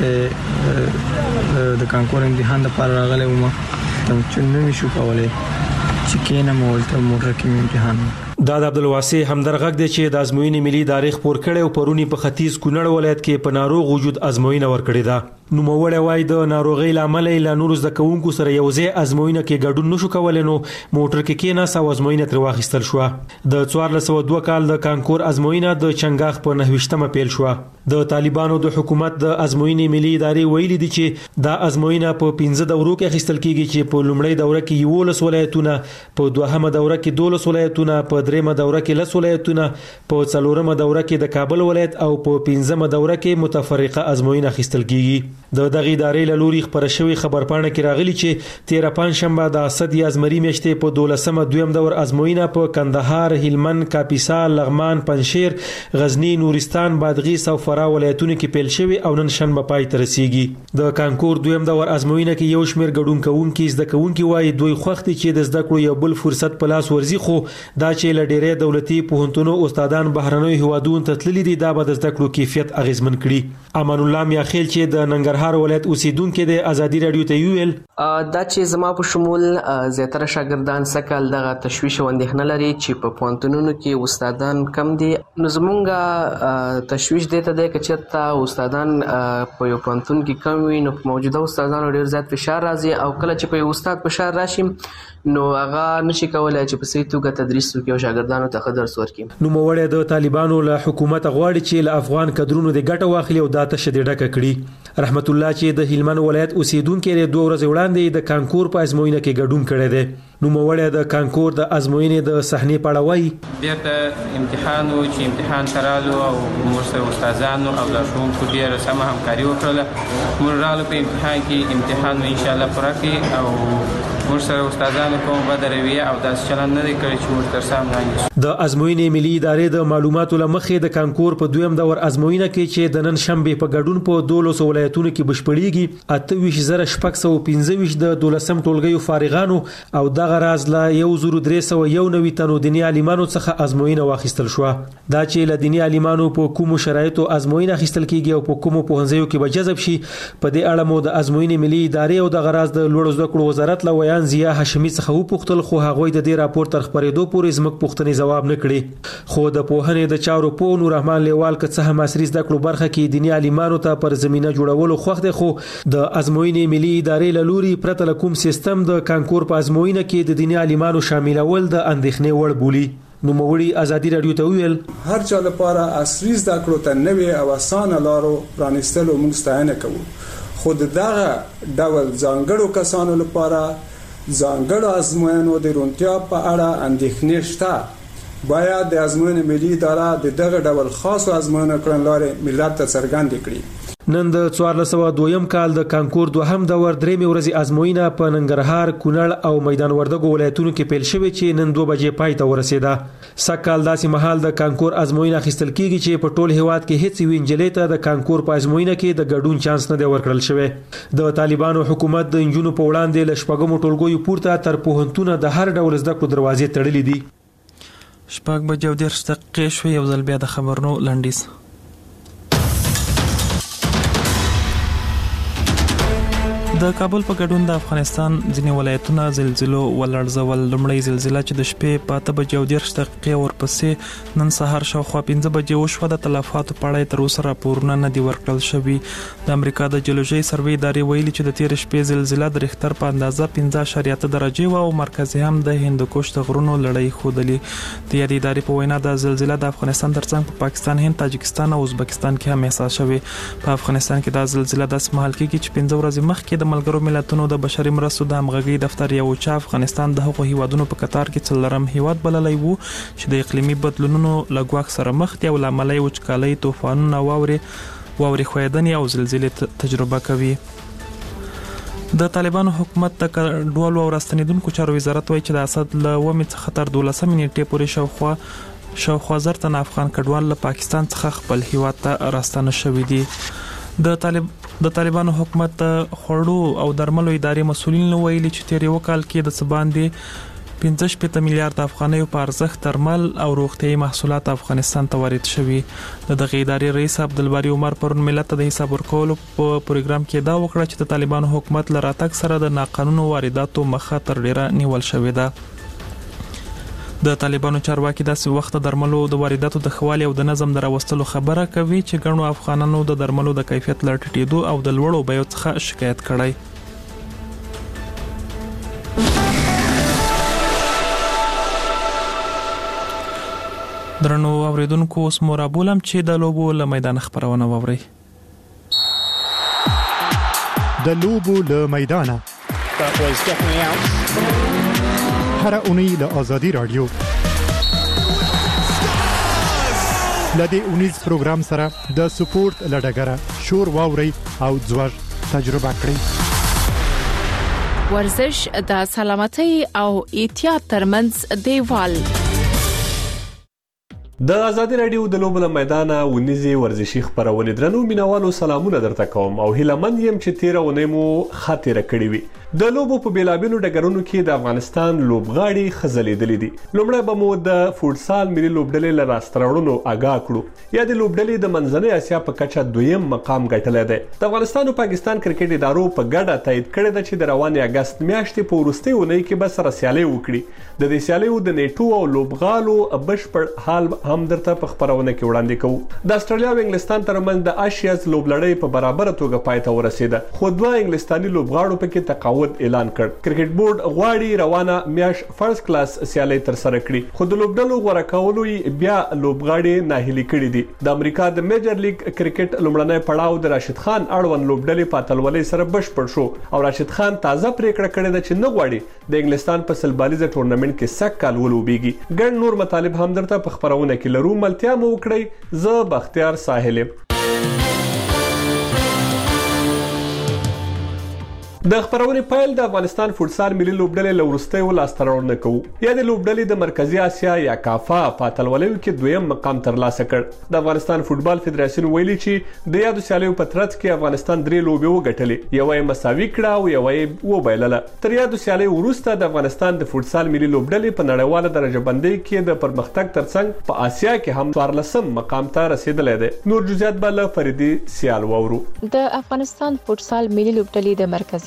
دلته د کانکور امتحان لپاره راغلی وم، چون نمیشو کولای چې کینم ولته موټر کې امتحان. دا د عبدالواسع همدرغږ دی چې د ازموینې ملي ادارې خپور کړی او پرونی په ختیځ کونړ ولایت کې په ناروغ وجود ازموینه ورکړې ده. نوموړی وایي د ناروغۍ له امله یې له نورو زده کوونکو سره یو ځای ازموینه کې ګډون نشو کولی، نو موټر کې کېناست او ازموینه ترې واخیستل شوه. د څوارلس سوه دوه کال د کانکور ازموینه د چنګاښ په نهه ویشتمه پیل شوه. د طالبانو د حکومت د ازموینې ملي ادارې ویلي دي چې دا ازموینه په پنځه دورو کې اخیستل کیږي چې په لومړۍ دوره کې یولس ولایتونه، په دوهمه دوره کې دولس ولایتونه، په دریمه دوره کې لس ولایتونه، په څلورمه دوره کې د کابل ولایت او په پنځمه دوره کې متفرقه ازموینه اخیستل کیږي. د دغه ادارې له لوري خبره شوې خبرپاڼه کې راغلي چې تیره پنجشنبه د اسد یا زمري میاشتې په دولسمه دویم دور ازموینه په کندهار، هلمند، کاپیسا، لغمان، پنجشیر، غزنی، نورستان، بادغیس او فراه ولایتونو کې پیل شوې او نن شنبه پای ته رسیږي. د کانکور دویم دور ازموینه کې یو شمېر ګډون کوونکي زده کوونکي وایي دوی خوښ دي چې د زده کړو یو بل فرصت په لاس ورځي، خو دا چې له ډېری دولتي پوهنتونو استادان بهرنیو هیوادونو ته تللي دي دا به د زده کړو کیفیت اغیزمن کړي. امان الله میاخیل چې د ننګرهار ولایت اوسیدونکو د ازادي رادیو ته ویل دا چې زما په شمول زیاتره شاګردان سکل دغه تشویش او اندېښنه لري چې په پوهنتونونو کې استادان کم دي. نو زمونږ تشویش دی ته دی که چېرته استادان په یو پوهنتون کې کم وي نو په موجوده استادانو ډېر زیات فشار راځي او کله چې په یو استاد فشار راشي نو هغه نشي کولای چې په صحیح توګه تدریس وکړي او شاګردانو ته ښه درس ورکړي. نوموړی د طالبانو له حکومت غواړي چې له افغان کډرونو د ګټه واخلي او دا تشه دې ډکه کړي. رحمت الله چې د هلمند ولایت اوسیدونکی دی دوه ورځې وړاندې د کانکور په ازموینه کې ګډون کړی دی. نوموړی د کانکور د ازموینې د صحنې په اړه وایي بیرته امتحان و چې امتحان ته رالو او موږ سره استادانو او لارښوونکو ډېره سمه همکاري وکړله. موږ رالو په امتحان کې امتحان مو انشاءالله پوره کړي او موږ سره استادانو کوم بد رویه او داسې چلند نه دی کړی چې موږ تر سام وړاندې. د ازموینې ملي ادارې د معلوماتو له مخې د کانکور په دویم دور ازموینه کې چې د نن شنبې په ګډون په دولسو ولایتونو کې بشپړېږي اته ویشت زره شپږ سوه پنځه ویشت د دولسم ټولګیو فارغانو او دغه راز له یو زرو درې سوه یو نوي تنو دیني عالمانو څخه ازموینه واخیستل شوه. دا چې له دیني عالمانو په کومو شرایطو ازموینه اخیستل کیږي او په کومو پوهنځیو کې به جذب شي په دې اړه مو د ازموینې ملي ادارې او دغه راز د لوړو زده کړو وزارت له وینا ایران ضیا هاشمي څخه وپوښتل خو هغوی د دې راپور تر خبرېدو پورې زموږ پوښتنې ځواب نه کړي. خو د پوهنې د چارو پوه نور رحمان لیوال که څه هم عصري زده کړو برخه کې دیني عالمانو ته پر زمینه جوړولو خوښ دی، خو د ازموینې ملي ادارې له لوري پرته له کوم سیستم د کانکور په ازموینه کې د دیني عالمانو شاملول د اندېښنې وړ بولي. نوموړي ازادي رادیو ته وویل هر چا لپاره عصري زده کړو ته نوې او اسانه لارو پرانیستلو موږ ستاینه کوو، خو دغه ډول ځانګړو کسانو لپاره ځانګړو ازموینو د روڼتیا په اړه اندېښنې شته. باید د ازموینې ملي اداره د دغه ډول خاصو ازموینو کړنلارې ملت ته څرګندې کړي. نن د څوارلس سوه دویم کال د کانکور دوهم دور درېمې ورځې ازموینه په ننګرهار، کونړ او میدان وردګو ولایتونو کې پیل شوې چې نن دوه بجې پای ته ورسېده. سږکال داسې مهال د کانکور ازموینه اخیستل کیږي چې په ټول هیواد کې هیڅ یوې نجلۍ ته د کانکور په ازموینه کې د ګډون چانس نه دی ورکړل شوی. د طالبانو حکومت د نجونو په وړاندې له شپږمو ټولګیو پورته تر پوهنتونه د هر ډول زده کړو دروازې تړلې دي. شپږ بجې او دېرش دقیقې شوې. یو ځل بیا د خبرونو لنډیز. د کابل په ګډون د افغانستان ځینې ولایتونه زلزلو ولړزول. لومړی زلزله چې د شپې په اته بجې او دېرش دقیقې ورپسې نن سهار شاوخوا پنځه بجې وشوه. د تلفاتو په اړه تر اوسه راپورونه نه دي ورکړل شوي. د امریکا د جیولوژي سروې ادارې ویلي چې د تېرې شپې زلزله د ریختر په اندازه پنځه اعشاریه اته درجې وه او مرکز هم د هندوکش د غرونو لړۍ ښودلې. د یادې ادارې په وینا د زلزله د افغانستان ترڅنګ په پاکستان، هند، تاجکستان او ازبکستان کې هم احساس شوې. په افغانستان کې د زلزله داسې مهال کېږي چې پنځه ورځې مخکې د ملګرو ملتونو د بشري مرستو د همغږۍ دفتر یو چا افغانستان د هغو هیوادونو په قطار کې څلورم هیواد بللی وو چې د اقلیمي بدلونونو له ګواښ سره مخ دي او له امله یې وچکالۍ، طوفانونه، واورې واورې ښویدنې او زلزلې تجربه کوي. د طالبانو حکومت د کډوالو او راستنیدونکو چارو وزارت وایي چې د اسد له اوومې څخه تر دولسمې نیټې پورې شاوخوا شاوخوا زر تنه افغان کډوال له پاکستان څخه خپل هیواد ته راستانه شوي دي. د طالب د طالبانو حکومت خوړو او درملو ادارې مسؤلین ویلي چې تیر یو کال کې د څه باندې پنځه شپېته میلیارډ افغانیو په ارزښت درمل او روغتیايي محصولات افغانستان ته وارد شوي. د دغه ادارې رئیس عبدالباري عمر پرون ملت ته د حساب ورکولو په پروګرام کې دا وکړه چې د طالبانو حکومت له راتګ سره د ناقانونه وارداتو مخه تر ډیره نیول شوې ده. د طالبانو چارواکي داسې وخت د درملو د وارداتو د ښه والي او د نظم د راوستلو خبره کوي چې ګڼو افغانانو د درملو د کیفیت له ټیټېدو او د لوړو بیو څخه شکایت کړی. درنو اوریدونکو اوس مو رابولم چې د لوبو له میدان خبرونه واورئ. د لوبو له میدانه هر اونۍ له آزادي رادیو لدې اونیز پروګرام سره د سپورت لډګره شور واوري او ځوړ تجربه کړئ. ورزش د سلامتۍ او احتیاط ترمنځ دیوال. د آزادي رادیو د لوبو له میدانه ونیزي ورزشي خبرونه درنو مینوالو سلامونه درته کوم او هیلمن یم چې تیر ونې مو خاطره کړې وي. د لوبو په بیلابیلو ډګرونو کې د افغانستان لوبغاړي خزلېدلې دي. لومړی به مو د فوټسال ملي لوبډلې له راستراوړنو آګاه کړو. یا د لوبډلې د منځنۍ اسیا په کچه دویم مقام ګټلی دی. د افغانستان او پاکستان کرکټ ادارو په ګډه تایید کړې ده چې د روانې اګست میاشتې په وروستۍ اونۍ کې به سره سیالۍ وکړي. د دې سیالیو د نیټو او لوبغالو بشپړ حال هم درته په خبرونه کې وړاندې کوو. د استرالیا او انګلستان ترمنځ د آشیاز لوبلړۍ په برابر توګه پای ته ورسېده، خو دوه انګلستاني لوبغاړو پکې تقاعد اعلان کړ. کرکټ بورډ غواړي روانه میاش فرست کلاس سیالۍ تر سره کړي، خو د لوبډلو غوړه کولو بیا لوبغاړي ناهیلي کړي دي. د امریکا د میجر لیګ کرکټ لومړنی پړاو د راشد خان اړوند لوبډلې په اتلولۍ سره بشپړ شو او راشد خان تازه پریکړه کړې ده چې نه غواړي د انګلستان په سلبالیزه ټورنمنټ کې سږ کال ولوبېږي. ګڼ نور مطالب هم درته په خبرونه کې لرو. ملتیا مو وکړئ. زه بختیار ساحل. د خبرونې پایل د افغانستان فوټسال ملي لوبډلې له وروستیو لاسته راوړنه کوو. یا د لوبډلې د مرکزي اسیا یا کافا په اتلولیو کې دویم مقام ترلاسه کړ. د افغانستان فوټبال فدراسیون ویلي چې د یادو سیالیو په ترڅ کې افغانستان درې لوبې وګټلې، یوه یې مساوي کړه او یوه یې وبایلله. تر یادو سیالیو وروسته د افغانستان د فوټسال ملي لوبډلې په نړیواله درجه بندۍ کې د پرمختګ ترڅنګ په اسیا کې هم څوارلسم مقام ته رسیدلی دی. نور جزئیات به له فریدي سیال واورو. د افغانستان فوټسال ملي لوبډلې د مرکزي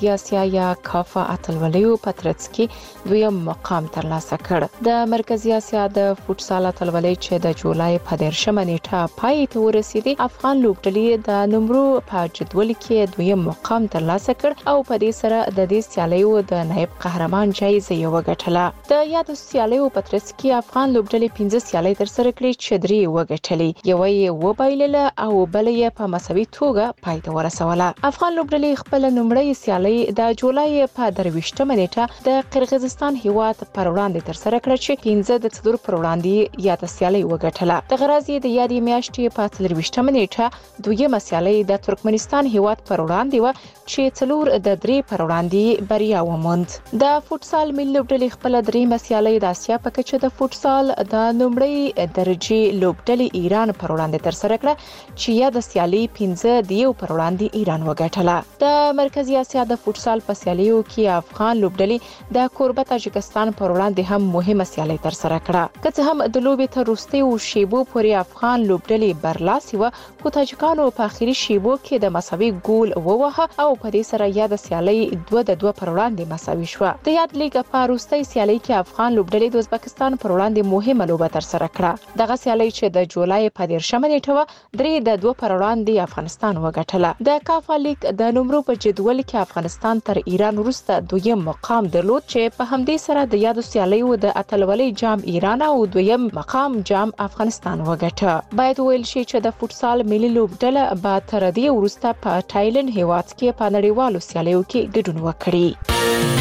مرکزی اسیا یا کافا اتلولیو پترڅکی دویم مقام ترلاسه کړ. د مرکزی اسیا د فوټسال اتلولۍ چې د جولای په دیرشمه نیټه پای ته ورسېدې، افغان لوبډلې د نمرو په جدول کې دویم مقام ترلاسه کړ او په دې سره د دې سیالیو د نایب قهرمان جایزه یې وګټله. د یاد سیالیو پترڅکی افغان لوبډلې پنځه سیالۍ ترسره کړې چې درې وګټلې، یو یې وبایلله او بل یې په مساوي توګه پای ته ورسوله. افغان لوبډلې خپل لومړی سیالۍ د جولای په درویشتمه نیټه د قرغیزستان هیواد پر وړاندې ترسره کړه چې پنځه د څلور پر وړاندې یاد سیالۍ وګټله. د غرازي د یادې میاشتې په څلرویشتمه نیټه دویمه سیالۍ د ترکمنستان هیواد پر وړاندې و چې څلور د درې پر وړاندې بریا وموند. د فوټسال ملي لوبډلې خپل دریمه سیالۍ د اسیا په کچه د فوټسال د لومړۍ درجه لوبډلې ایران پر وړاندې ترسره کړه چې یا د سیالۍ پنځه د یو پر وړاندې ایران وګټله. د مرکزی اسیا د فوټسال په سیالیو کې افغان لوبډلې د کوربه تاجکستان پر وړاندې هم مهمه سیالۍ ترسره کړه. که څه هم د لوبې تر وروستیو شیبو پورې افغان لوبډلې برلاسي و، خو تاجکانو په اخیری شیبو کې د مساوي ګول ووهه او په دې سره یا د سیالۍ دوه د دوه پر وړاندې مساوي شوه. د یاد لیګ په وروستۍ سیالۍ کې افغان لوبډلې د ازبکستان پر وړاندې مهمه لوبه ترسره کړه. دغه سیالۍ چې د جولای په دیرشمه نیټه و، درې د دوه پر وړاندې افغانستان وګټله. د کافا لیګ د نمرو په جدول کې افغانستان تر ایران وروسته دویم مقام درلود چې په همدې سره د یادو سیالیو د اتلولۍ جام ایران او دویم مقام جام افغانستان وګټه. باید ویل شي چې د فوټسال ملي لوبډله به تر دې وروسته په تایلند هیواد کې په نړیوالو سیالیو کې ګډون وکړي.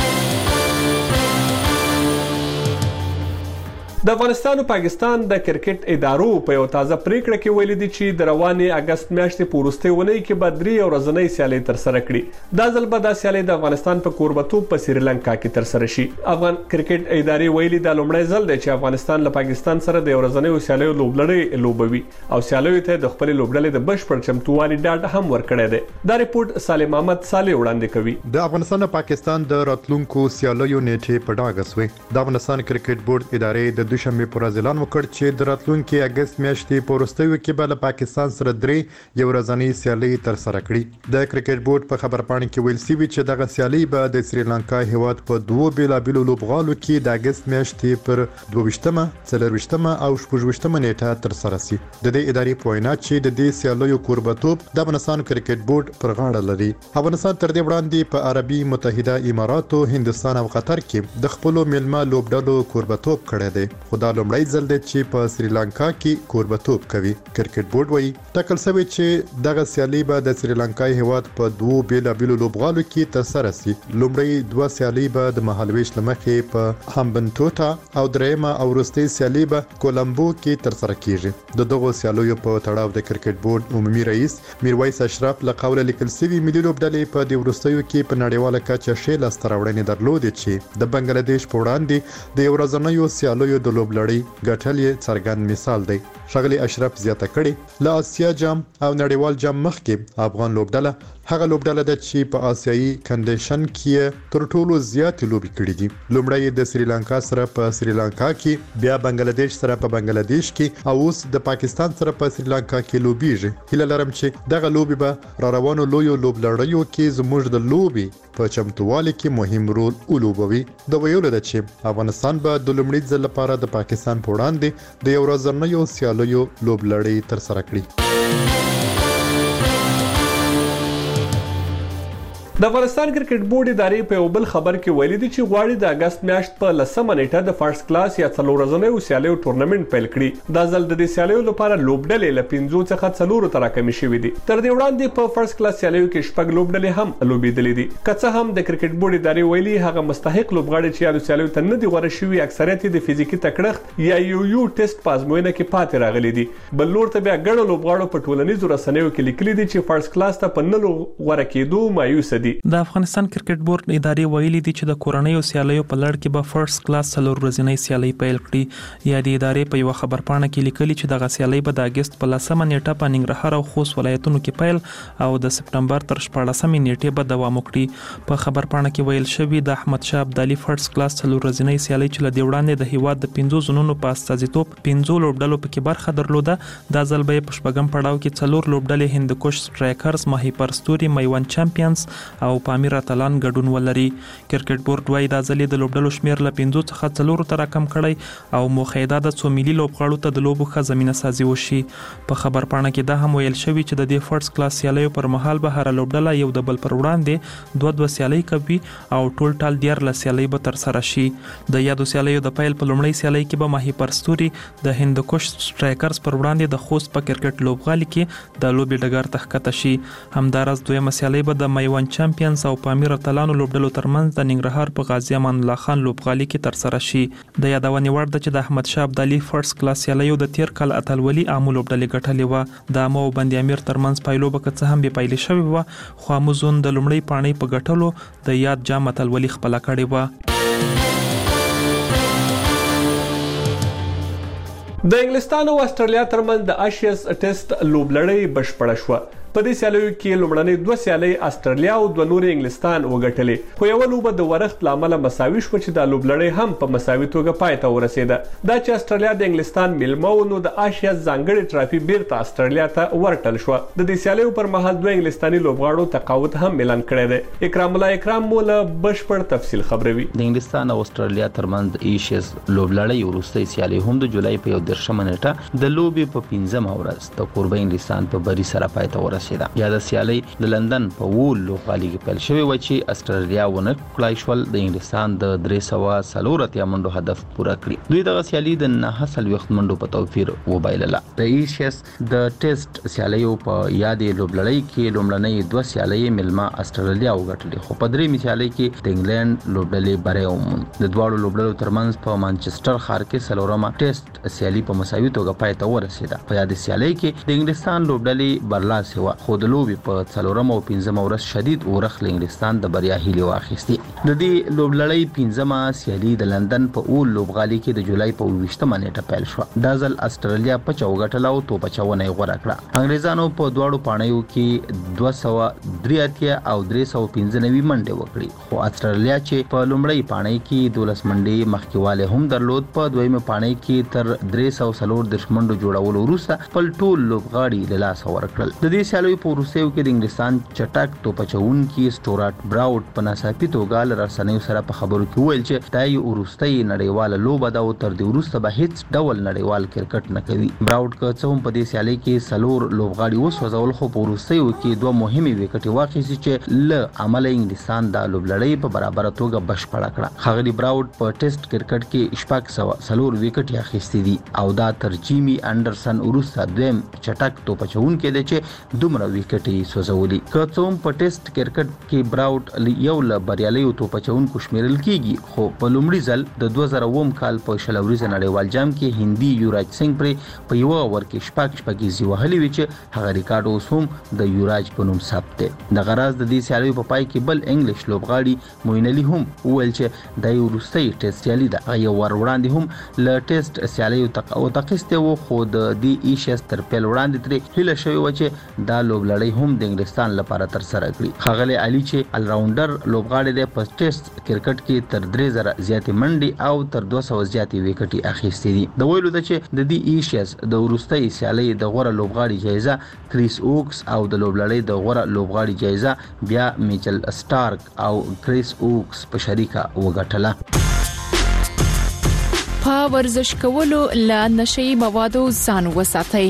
د افغانستان او پاکستان د کرکټ ادارو په یو تازه پریکړه کې ویلي دي چې د روانې اگست میاشتې په وروستۍ اونۍ کې به درې ورځنۍ سیالۍ ترسره کړي. دا ځل به دا سیالۍ د افغانستان په کوربتوب په سریلانکا کې ترسره شي. افغان کرکټ ادارې ویلي دا لومړی ځل دی چې افغانستان له پاکستان سره د ورځنیو سیالیو لوبلړۍ لوبوي او سیالیو ته د خپل لوبډلې د بشپړ چمتووالي ډاډ هم ورکړی دی. دا ریپورت سالم احمد صالح وړاندې کوي. د افغانستان او پاکستان د راتلونکو سیالیو نیټه په ډاګه سوې. د افغانستان کرکټ بورډ ادارې د دوشنبه پر ورځ اعلان وکړ چې د راتلونکي اگست میاشتې په وروستیو کې به له پاکستان سره درې یو ورځنۍ سیالۍ ترسره کړي. د کرکټ بورډ په خبرپاڼه کې ویل شوی چې دغه سیالۍ به د سریلانکا هیواد په دوه بیلابیلو لوبغالو کې د اگست میاشتې پر دوه-ویشتمه، څلور-ویشتمه او شپږ-ویشتمه نیټه ترسره شي. د دې ادارې په وینا چې د دې سیالیو کوربتوب د افغانستان کرکټ بورډ پر غاړه لري. افغانستان تر دې وړاندې په عربي متحده اماراتو، هندستان او قطر کې د خپل میلمه لوبډلو کوربتوب کړی دی. خو دا لومړی ځل دی چې په سریلانکا کې کوربتوب کوي. کرکټ بورډ وایي ټاکل شوی چې دغه سیالۍ به د سریلانکا هیواد په دوه بیلابیلو لوبغالو کې ترسره شي. لومړی دوه سیالۍ به د مهالویش لمخې په هامبنټوټا او درېیمه او وروستۍ سیالۍ به کولمبو کې ترسره کیږي. د دغو سیالیو په تړاو د کرکټ بورډ عمومي رئیس میرویس اشرف له قوله لیکل شوی ملي لوبډلې په دې وروستیو کې په نړیواله کچه ښې لاسته راوړنې درلودې چې د بنگلاديش په وړاندې د یو ورځنیو سیالیو د لوبلړۍ ګټل یې څرګند مثال دی. ښاغلي اشرف زیاته کړې له آسیا جام او نړیوال جام مخکې افغان لوبډله هغه لوبډله ده چې په آسیایي کنډیشن کې تر ټولو زیاتې لوبې کړې دي. لومړی د سریلانکا سره په سریلانکا کې، بیا بنگلاديش سره په بنگلاديش کې او اوس د پاکستان سره په سریلانکا کې لوبېږي. هیله لرم چې دغه لوبې به را روانو لویو لوبلړیو کې زموږ د لوبې په چمتووالي کې مهم رول ولوبوي. د ویلو ده چې افغانستان به د لومړي ځل لپاره د پاکستان په وړاندې د یو ورځنیو سیالیو لوبلړۍ ترسره کړي. د افغانستان کرکټ بورډ ادارې په یو بل خبر کې ویلي دي چې غواړي د اگست میاشت په لسمه نیټه د فرست کلاس یا څلور ورځنیو سیالیو ټورنمنت پیل کړي. دا ځل د دې سیالیو لپاره لوبډلې له پنځو څخه څلورو ته راکمې شوې دي. تر دې وړاندې په فرست کلاس سیالیو کې شپږ لوبډلې هم لوبېدلې دي. که څه هم د کرکټ بورډ ادارې ویلي هغه مستحق لوبغاړي چې یادو سیالیو ته نه دي غوره شوي اکثریت د فزیکي تکړښت یا یو یو ټیسټ په ازموینه کې پاتې راغلي دي. بل لور ته بیا ګڼو لوبغاړو په ټولنیزو رسنیو کې لیکلي دي چې فرست کلاس ته په نه غوره کېدو مایوس دي. د افغانستان کرکټ بورډ ادارې ویلي دي چې د کورنیو سیالیو په لړ کې به فرست کلاس څلور ورځنۍ سیالۍ پیل کړي. یا د ادارې په یو خبرپاڼه کې لیکلي چې دغه سیالۍ به د اگست په لسمه نیټه په ننګرهار او خوست ولایتونو کې پیل او د سپټمبر تر شپاړسمې نیټې به دوام وکړي. په خبرپاڼه کې ویل شوی د احمد شاه ابدالي فرست کلاس څلور ورځنۍ سیالۍ چې له دې وړاندې د هیواد د پنځو زونونو په استازیتوب پنځو لوبډلو پکې برخه درلوده. دا ځل به په شپږم پړاو کې څلور لوبډلې هندوکش سټرایکرز، ماهیپر ستوري، میوند چمپیونز او پامیر اتلان ګډون ولري. کرکټ بورډ وايي دا ځلې د لوبډلو شمیر له پنځو څخه څلورو ته راکم کړی او موخه ده څو ملي لوبغاړو ته د لوبو ښه زمینه سازي وشي. په خبر پاڼه کې دا هم ویل شوی چې د دې فرست کلاس سیالیو پر مهال به هر لوبډله یو د بل پر وړاندې دوه دوه سیالي کوي او ټول ټال دیارلس سیالۍ به ترسره شي. د یادو سیالیو د پیل په لومړۍ سیالۍ کې به ماهی پرستوري د هندوکش سټرایکرز پر وړاندې د خوست په کرکټ لوبغالي کې د لوبې ډګر ته ښکته شي. همداراز دویمه سیالۍ به د میوند چمپیونز او پامیر اتلانو لوبډلو ترمنځ د ننګرهار په غازی امان الله خان لوبغالي کې ترسره شي. د یادونې وړ ده چې د احمد شاه ابدالي فرست کلاس سیالیو د تیر کال اتلولي عامو لوبډلې ګټلې وه. د امو او بند امیر ترمنځ پایلوبه که څه هم بې پایلې شوې وه خو اموزون د لومړۍ پاڼۍ په ګټلو د یاد جام اتلولي خپله کړې وه. د انګلستان او استرالیا ترمنځ د اشیز ټیسټ لوبلړۍ بشپړه شوه. په دې سیالیو کې لومړنۍ دوه سیالۍ استرالیا او دوه نورې انګلستان وګټلې خو یوه لوبه د ورښت له امله مساوي شوه چې دا لوبلړۍ هم په مساوي توګه پای ته ورسېده. دا چې استرالیا د انګلستان میلمه و نو د اشیا ځانګړې ټرافي بیرته استرالیا ته ورکړل شوه. د دې سیالیو پر مهال دوه انګلستاني لوبغاړو تقاعد هم اعلان کړی دی. اکرام الله اکرام مو له بشپړ تفصیل خبروي. د انګلستان او استرالیا ترمنځ د ایشیز لوبلړۍ وروستۍ سیالۍ هم د جولای په یو دېرشمه نیټه د لوبې په پنځمه ورځ د کوربه انګلستان په بری سره پای ته ورسېده. یا د سیالۍ د لندن په وول لوبغالي کې پیل شوې وه چې استرالیا ونه کړای شول د انګلستان د درې سوه څلور اتیا منډو هدف پوره کړي. دوی دغه سیالي د نهه څلوېښت منډو په توپیر وبایلله. د ایشیز د ټیسټ سیالیو په یادې لوبلړۍ کې لومړنۍ دوه سیالۍ میلمه استرالیا وګټلې خو په درېیمې سیالۍ کې د انګلند لوبډلې بری وموند. د دواړو لوبډلو ترمنځ په مانچسټر ښار کې څلورمه ټیسټ سیالي په مساوي توګه پای ته ورسېده. په یادې سیالۍ کې د انګلستان لوبډلې برلاسې وه خو د لوبې په څلورمه او پنځمه ورځ شدید اورښت له انګلستان د بریا هیلې واخیستې. د دې لوبلړۍ پنځمه سیالي د لندن په اول لوبغالي کې د جولای په اوویشتمه نیټه پیل شوه. دا ځل استرالیا پچه وګټله او توپ اچونه یې غوره کړه. انګریزانو په دواړو پاڼیو کې دوه سوه درې اتیا او درې سوه پنځه نوي منډې وکړې خو استرالیا چې په لومړۍ پاڼۍ کې دولس منډې مخکېوالی هم درلود په دویمه پاڼۍ کې تر درې سوه څلور دېرش منډو جوړولو وروسته خپل ټول لوبغاړي له لاسه ورکړل. د دې سیالیو په وروستیو کې د انګلستان چټک توپ اچوونکي سټورات براوډ په ناڅاپي توګه له رسنیو سره په خبرو کې وویل چې دا یې وروستۍ نړیواله لوبه ده او تر دې وروسته به هیڅ ډول نړیوال کرکټ نه کوي. براوډ که څه هم په دې سیالۍ کې څلور لوبغاړي وسوځول خو په وروستیو کې دوه مهمې وکټې واخیستې چې له امله انګلستان دا لوبلړۍ په برابره توګه بشپړه کړه. ښاغلي براوډ په ټیسټ کرکټ کې شپږ سوه څلور وکټې اخیستې دي او دا تر جیمي انډرسن وروسته دویم چټک توپ اچوونکی دی چې دومره وکټې سوځولي. که څه هم په ټیسټ کرکټ کې براوډ یو له بریالیو توپ اچوونکو شمیرل کیږي خو په لومړي ځل د دوه زره اووم کال په شل اوریزه نړیوال جام کې هندي یوراج سنگ پرې په یوه اوور کې شپږ شپږیزې وهلې وې چې هغه ریکارډ اوس هم د یوراج په نوم ثبت دی. دغه راز د دې سیالیو په پای کې بل انګلیش لوبغاړي موین علي هم وویل چې دا یو وروستۍ ټیسټ سیالي ده. هغه یو ور وړاندې هم له ټیسټ سیالیو تقاعد اخیستی و خو د دې ایشیز تر پیل وړاندې ترې هیله شوې وه چې دا لوبلړۍ هم د انګلستان لپاره ترسره کړي. ښاغلی علي چې الراونډر لوبغاړی دی په ټیسټ کرکټ کې تر درې زره زیاتې منډې او تر دوه سوه زیاتې وکټې اخیستې دي. د ویلو ده چې د دې ایشیز د وروستۍ سیالۍ د غوره لوبغاړي جایزه کریس اوکس او د لوبلړۍ د غوره لوبغاړي جایزه بیا میچل سټارک او کریس اوکس په شریکه وګټله. په ورزش کولو له نشئی موادو ځان وساتئ.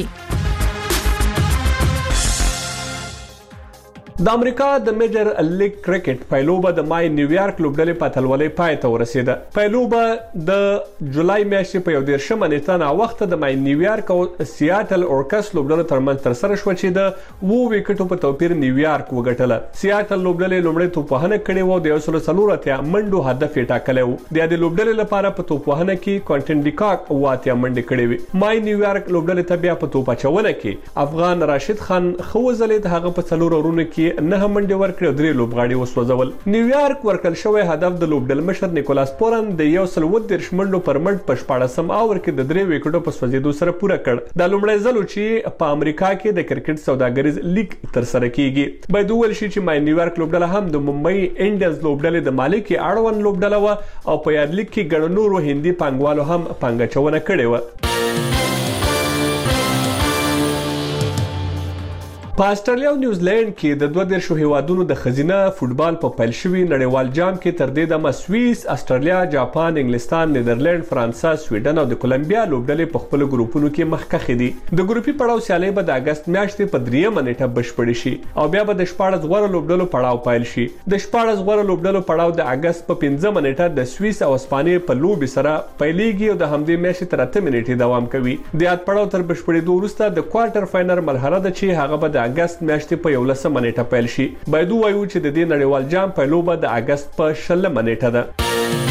د امریکا د میجر لیګ کرکټ پایلوبه د مای نیویارک لوبډلې په اتلولۍ پای ته ورسېده. پایلوبه د جولای میاشتې په یو دېرشمه نیټه ناوخته د مای نیویارک او سیاتل اورکس لوبډلو ترمنځ ترسره شوه چې د اوو وکټو په توپیر نیویارک وګټله. سیاتل لوبډلې لومړی توپوهنه کړې وه او د یو سلو څلور اتیا منډو هدف یې ټاکلی و. د یادې لوبډلې لپاره په توپوهنه کې کوانټن ډیکاک اوه اتیا منډې کړې وې. مای نیویارک لوبډلې ته بیا په توپ اچونه کې افغان راشد خان ښه وځلېد. هغه په څلورو اورونو کې نه منډې ورکړې او درې لوبغاړي وسوځول. نیویارک ورکړل شوی هدف د لوبډل مشر نیکولاس پورن د یو سل اووه دېرش منډو پر منډ په شپاړسم اوور کې د درې وکټو په سوځېدو سره پوره کړ. دا لومړی ځل و چې په امریکا کې د کرکټ سوداګریز لیګ ترسره کیږي. باید وویل شي چې مای نیویارک لوبډله هم د ممبئی انډیانز لوبډلې د مالک اړوند لوبډله وه او په یاد لیګ کې ګڼو نورو هندي پانګوالو هم پانګاچونه کړې وه. په استرالیا او نیوزیلند کې د دوه دیرشو هیوادونو د خزینه فوتبال په پیل شوي نړیوال جام کې تر دې دمه سویس، استرالیا، جاپان، انګلستان، نیدرلند، فرانسه، سویډن او د کولمبیا لوبډلې په خپل ګروپونو کې مخکښ دي. د ګروپي پړاو سیالۍ به د اگست میاشتې په دریمه نیټه بشپړې شي او بیا به د شپاړس غوره لوبډلو پړاو پیل شي. د شپاړس غوره لوبډلو پړاو د اگست په پنځمه نیټه د سویس او اسپانیې په لوبې سره پیلېږي او د همدې میاشتې تر اتمې نیټې دوام کوي. د یاد پړاو تر بشپړېدو وروسته د کوارټر فاینل مرحله ده چې هغه به د اگست میاشتې په یولسمه نیټه پیل شي. باید ووایو چې د دې نړیوال جام پیلوبه د اگست په شلمه نیټه ده.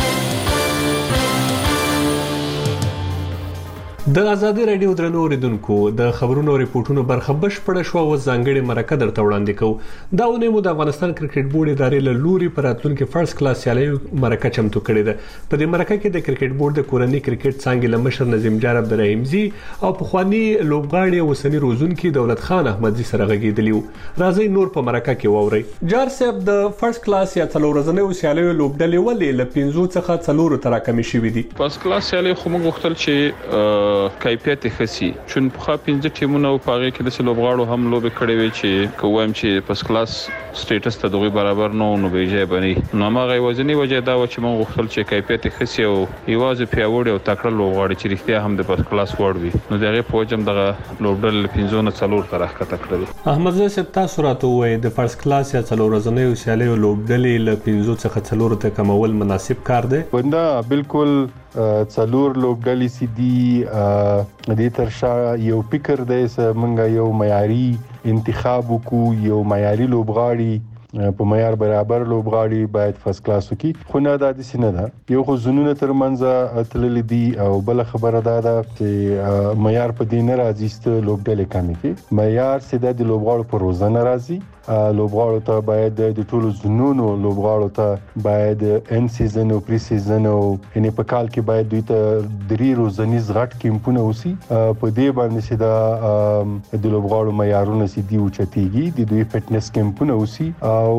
د ازادي رادیو درنو اوریدونکو د خبرونو او ریپورتونو برخه بشپړه شو او ځانګړي مرکه درته وړاندې کوو. دا ونه مو د افغانستان کرکټ بورډ ادارې له لوري پر راتلونکي فرست کلاس سیالۍ مرکه چمتو کړې ده. په دې مرکه کې د کرکټ بورډ د کورنۍ کرکټ څانګې له مشر نظیم جار عبدالرحیمزي او پخوانی لوبغاړي او اوسني روزونکي دولت خان احمدزي سره غږېدلی وو. راځي نور په مرکه کې واورئ. جار صاحب د فرست کلاس یا څلور ورځنیو سیالیو لوبډلې ولې له پنځو څخه څلورو ته راکمې شوې دي؟ فرست کلاس سیالۍ خو موږ غوښتل چې کیفیت خسي چون په پنځه ټیمونو په هغه کې د لوبغاړو هم لوب کړي وي چې کوم چې فرست کلاس سټیټس ته دغه برابر نه نو به ځای بني. نو ما غوښنی وجه دا و چې موږ غوښتل چې کیفیت خسي او یوازې پیاوړي او تکړه لوبغاړي چې رښتیا هم د فرست کلاس وړ وي. نو دغه پوجم دغه لوبډل پنځه نه څلور تر راخته کړل. احمد زه صاحب تاسو راته وایي د فرست کلاس یا څلور ورځنیو سیالیو لوبډلې له پنځه څخه څلور ته کمول مناسب کار دی؟ ونده بالکل څلور لوبډلې سي دي د ترشا یو فکر دی چې موږ یو معیاري انتخاب وکړو، یو معیاري لوبغاړي په معیار برابر لوبغاړي باید فرست کلاس وکړي. خو نه دا د سینه ده یو خو زونونه ترمنځ تللې دي او بل خبره دا ده چې معیار په دې نه راځي چې لوبډلې کمې کې معیار سیده د لوبغاړو په روزنه راځي. لوبغاړو ته باید د ټولو زونونو لوبغاړو ته باید ان سیزن او پری سیزن او یعنی په کال کې باید دوی ته درې روزنیز غټ کیمپونه وسی. په دې باندې چې دا د لوبغاړو معیارونه سي دی او چتيږي د دوی فټنس کیمپونه وسی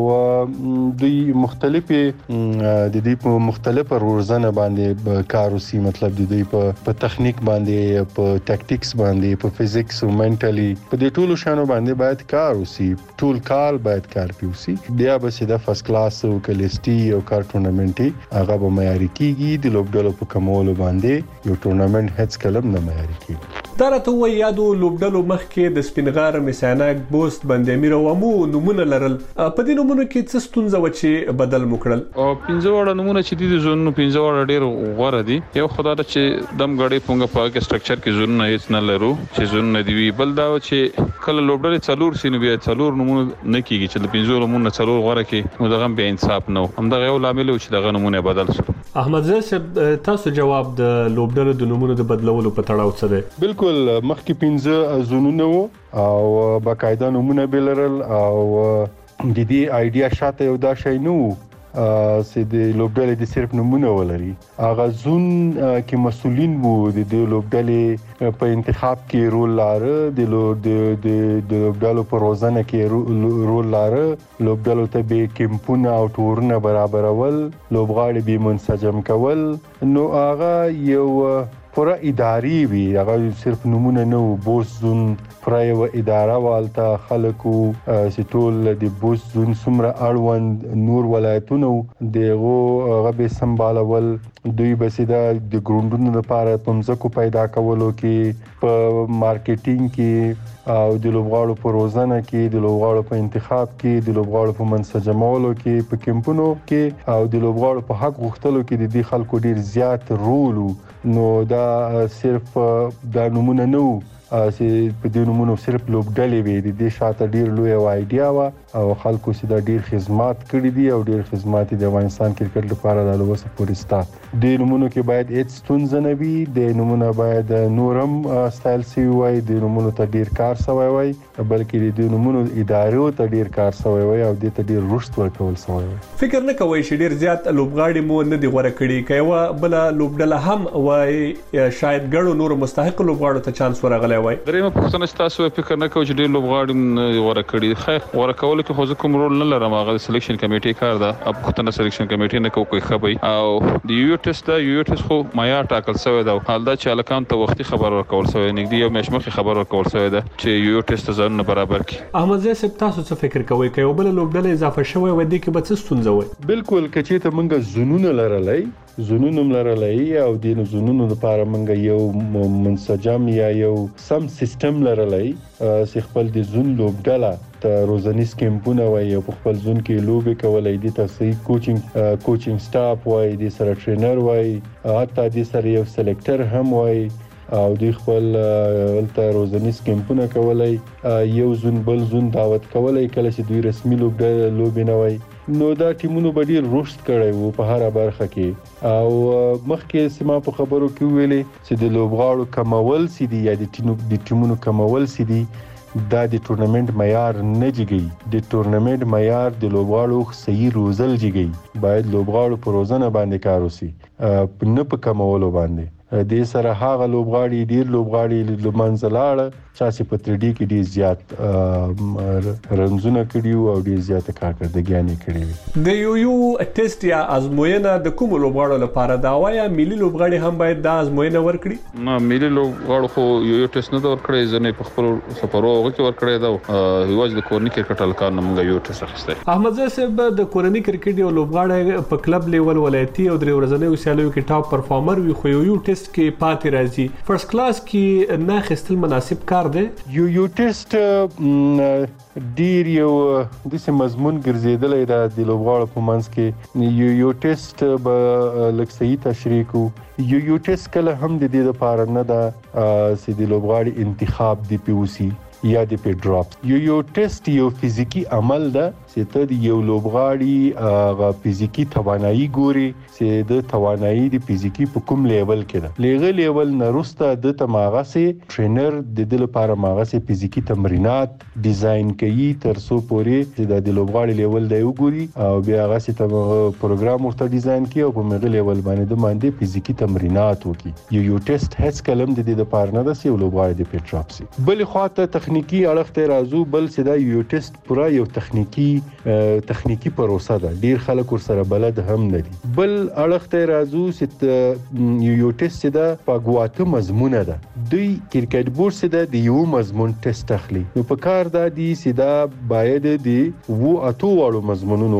او دوی مختلفه د دې په مختلفه روزنه باندې کار وسی. مطلب د دوی په تخنیک باندې، په ټاکټکس باندې، په فزیکس او منټالي په دې ټولو شانو باندې باید کار وسی. ټول کال باید کار پیوسی. بیا به سیده فرست کلاس او کلیسټي او کار ټورنمنټي هغه به معیاري کیږي. د لوبډلو په کمولو باندې یو ټورنمنټ هیڅ کلم نه معیاري کیږي. دا راته وایي یادو لوبډلو مخکې د سپینغار، میسانک، بوست، بندامیر او امو نمونه لرل. په دې نمونه کې څه ستونزه و چې بدل مکړل؟ او پنځه وړه نمونه چې دي د زونو پنځه وړه ډېر غوړه دي. یو خدای ته چې دم غړې پونګه په کې سټرکچر کې زونو هیڅ نه لرو چې زونو دی وی. بل دا چې کله لوبډلې څلور سینو بیا څلور نمونه نه کیږي چې د پنځو نمونه څلور غوړه کې نو دغه به انصاف نه هم دغه یو لامل چې دغه نمونه بدل شو. احمد زه تاسو جواب د لوبډلو د نمونه د بدلولو په تړاو څه دی؟ بالکل مخکې پنځه زونونه وو او باقاعده نمونه بلرل او د دې ایډیا شاته یو دا شی نو چې د لوبډلې د صرف نمونه ولري. هغه زون کې مسولین وو د دې لوبډلې په انتخاب کې رول لاره، د د لوبډلو په روزنه کې رول لاره، لوبډلو ته به کیمپونه او ټورونه برابرول، لوبغاړي به منسجم کول. نو هغه یو پورا اداري وی، هغه صرف نمونه نه وو. بوس زون پرای و اداره والته خلکو چې ټول د بوس زون سمره اړوند نور ولایتونو دغه هغه به سمبالول. دوی بسیدا د ګروندونو لپاره پمزکو پیدا کولو کې، په مارکیټینګ کې او د لوبغاړو په روزنه کې، د لوبغاړو په انتخاب کې، د لوبغاړو په منسجمولو کې، په کیمپونو کې او د لوبغاړو په حق غوښتلو کې د دې خلکو ډیر زیات رول. نو دا صرف دا نمونه نه وو چې په دې نمونه صرف لوبډلې وي. د دې شاته ډیر لوی ایډیا و او خلکو سیده ډیر خدمات کړی دي او ډیر خدمات د افغانستان کرکټ لپاره د لوسه پورستا. د نمونه کې باید هیڅ ستونزه نه وي. د نمونه باید نورم سټایل سی وای، د نمونه ته ډیر کار سوی وای، بلکې د نمونه ادارو ته ډیر کار سوی وای او د ته ډیر رشد ورکول سوی وای. فکر نه کوئ چې ډیر زیات لوبغاړي مو نه دی غوړه کړی؟ کایو بل لوبډله هم وای شاید ګړو نور مستحق لوبغاړو ته چانس ورغلی کولای وای. درېمه پوښتنه تاسو فکر نه کوئ چې ډېر لوبغاړي غوړه کړي خیر غوړه کول کې خو کوم رول نه لرم هغه سلیکشن کمیټې کار ده اب پوښتنه سلیکشن کمیټې نه کوي خبري او د یو ټیسټ دا یو ټیسټ خو معیار ټاکل شوی دا حال دا چې الکان ته وختي خبر ورکول شوی نګدي یو مشمخي خبر ورکول شوی دا چې یو ټیسټ ځان برابر کړي. احمد زه سپ تاسو څه فکر کوئ چې یو بل لوبډله اضافه شوی و دي کې به څه ستونزه وي؟ بالکل کچې ته مونږ زونونه لرلای زونونم لرلای او د زونونو لپاره مونږ یو منسجم یا یو سم سیستم لرلای چې خپل د زون لوبډله ته روزنیز کیمپونه وای او خپل زون کې لوبې کولای دي تاسو کوچینګ کوچینګ سټاف وای د سره ټرینر وای حتی د سره یو سلیکټر هم وای او د خپل ولته روزنیز کیمپونه کولای یو زون بل زون دعوت کولای کله چې دوی رسمي لوبډله لوبې نه وای نو دا ټیمونو به ډیر رشد کړی وو په هر برخه کې او مخکې سما په خبرو کې ویلې چې د لوبغاړو کمول سي دي یا د ټیمونو کمول سي دي دا د ټورنمنت معیار نه جګي د ټورنمنت معیار د لوبغاړو صحیح روزل جګي باید لوبغاړو په روزنه باندې کار وشي نه په کمولو باندې د سره هغه لوبغاړي ډیر لوبغاړي لمنځلاړه چې په تر ډي کې ډیر زیات رنزونه کړیو او ډیر زیات کارکړدګیانې کړې د یو یو ټیسټ یا ازموینه د کوم لوبغاړو لپاره دا وایا ملي لوبغاړي هم باید دا ازموینه ورکړي؟ ما ملي لوبغاړو خو یو یو ټیسټ نه ورکړي ځنه په خپل سفرو کې ورکړي دا هیواز د کورني کرکټ الکان موږ یو ټیسټ اخیسته. احمد زه صاحب د کورني کرکټ یو لوبغاړی په کلب لیول ولایتي او درې ورځنیو سیالیو کې ټاپ پرفارمر وي خو یو یو ټیسټ کې پاتې راځي فرست کلاس کې نه خستل مناسب کار دی. یو یو ټیسټ ډیر یو د سم مضمون ګرځیدلې دا د لوبغاړو په منځ کې یو یو ټیسټ به لکه صحیح تشریح کو یو یو ټیسټ کله هم د دې لپاره نه دا چې د لوبغاړي انتخاب دی پی او سی یا د پی ډراپ. یو یو ټیسټ یو فزیکی عمل ده چې ته د یو لوبغاړي غا فزیکی توانایي ګوري چې د توانایي د فزیکی په کوم لیول کې ده لغه لیول نه رسته د تماغه سي ټرینر د دې لپاره ماغه سي فزیکی تمرینات ډیزاین کوي تر څو پورې چې د لوبغاړي لیول دی وګوري او بیا هغه سي پروګرام ورته ډیزاین کوي او په مغه لیول باندې د باندې فزیکی تمرینات وکي. یو یو ټیسټ هیڅ کلم د دې لپاره نه ده چې لوبغاړي د پی ډراپ سي بل خواته تخنیکی اړخ ته راځو بل چې دا یو ټیسټ پورا یو تخنیکی تخنیکی پروسه ده ډیر خلک ور سره بلد هم نه دي. بل اړخ ته راځو چې یو یو ټیسټ ده په غواته مضمونه ده دوی کرکټ بورډ سره د یو مضمون ټیسټ اخلي نو په کار دا دي چې دا باید دی وو اتو وړو مضمونونو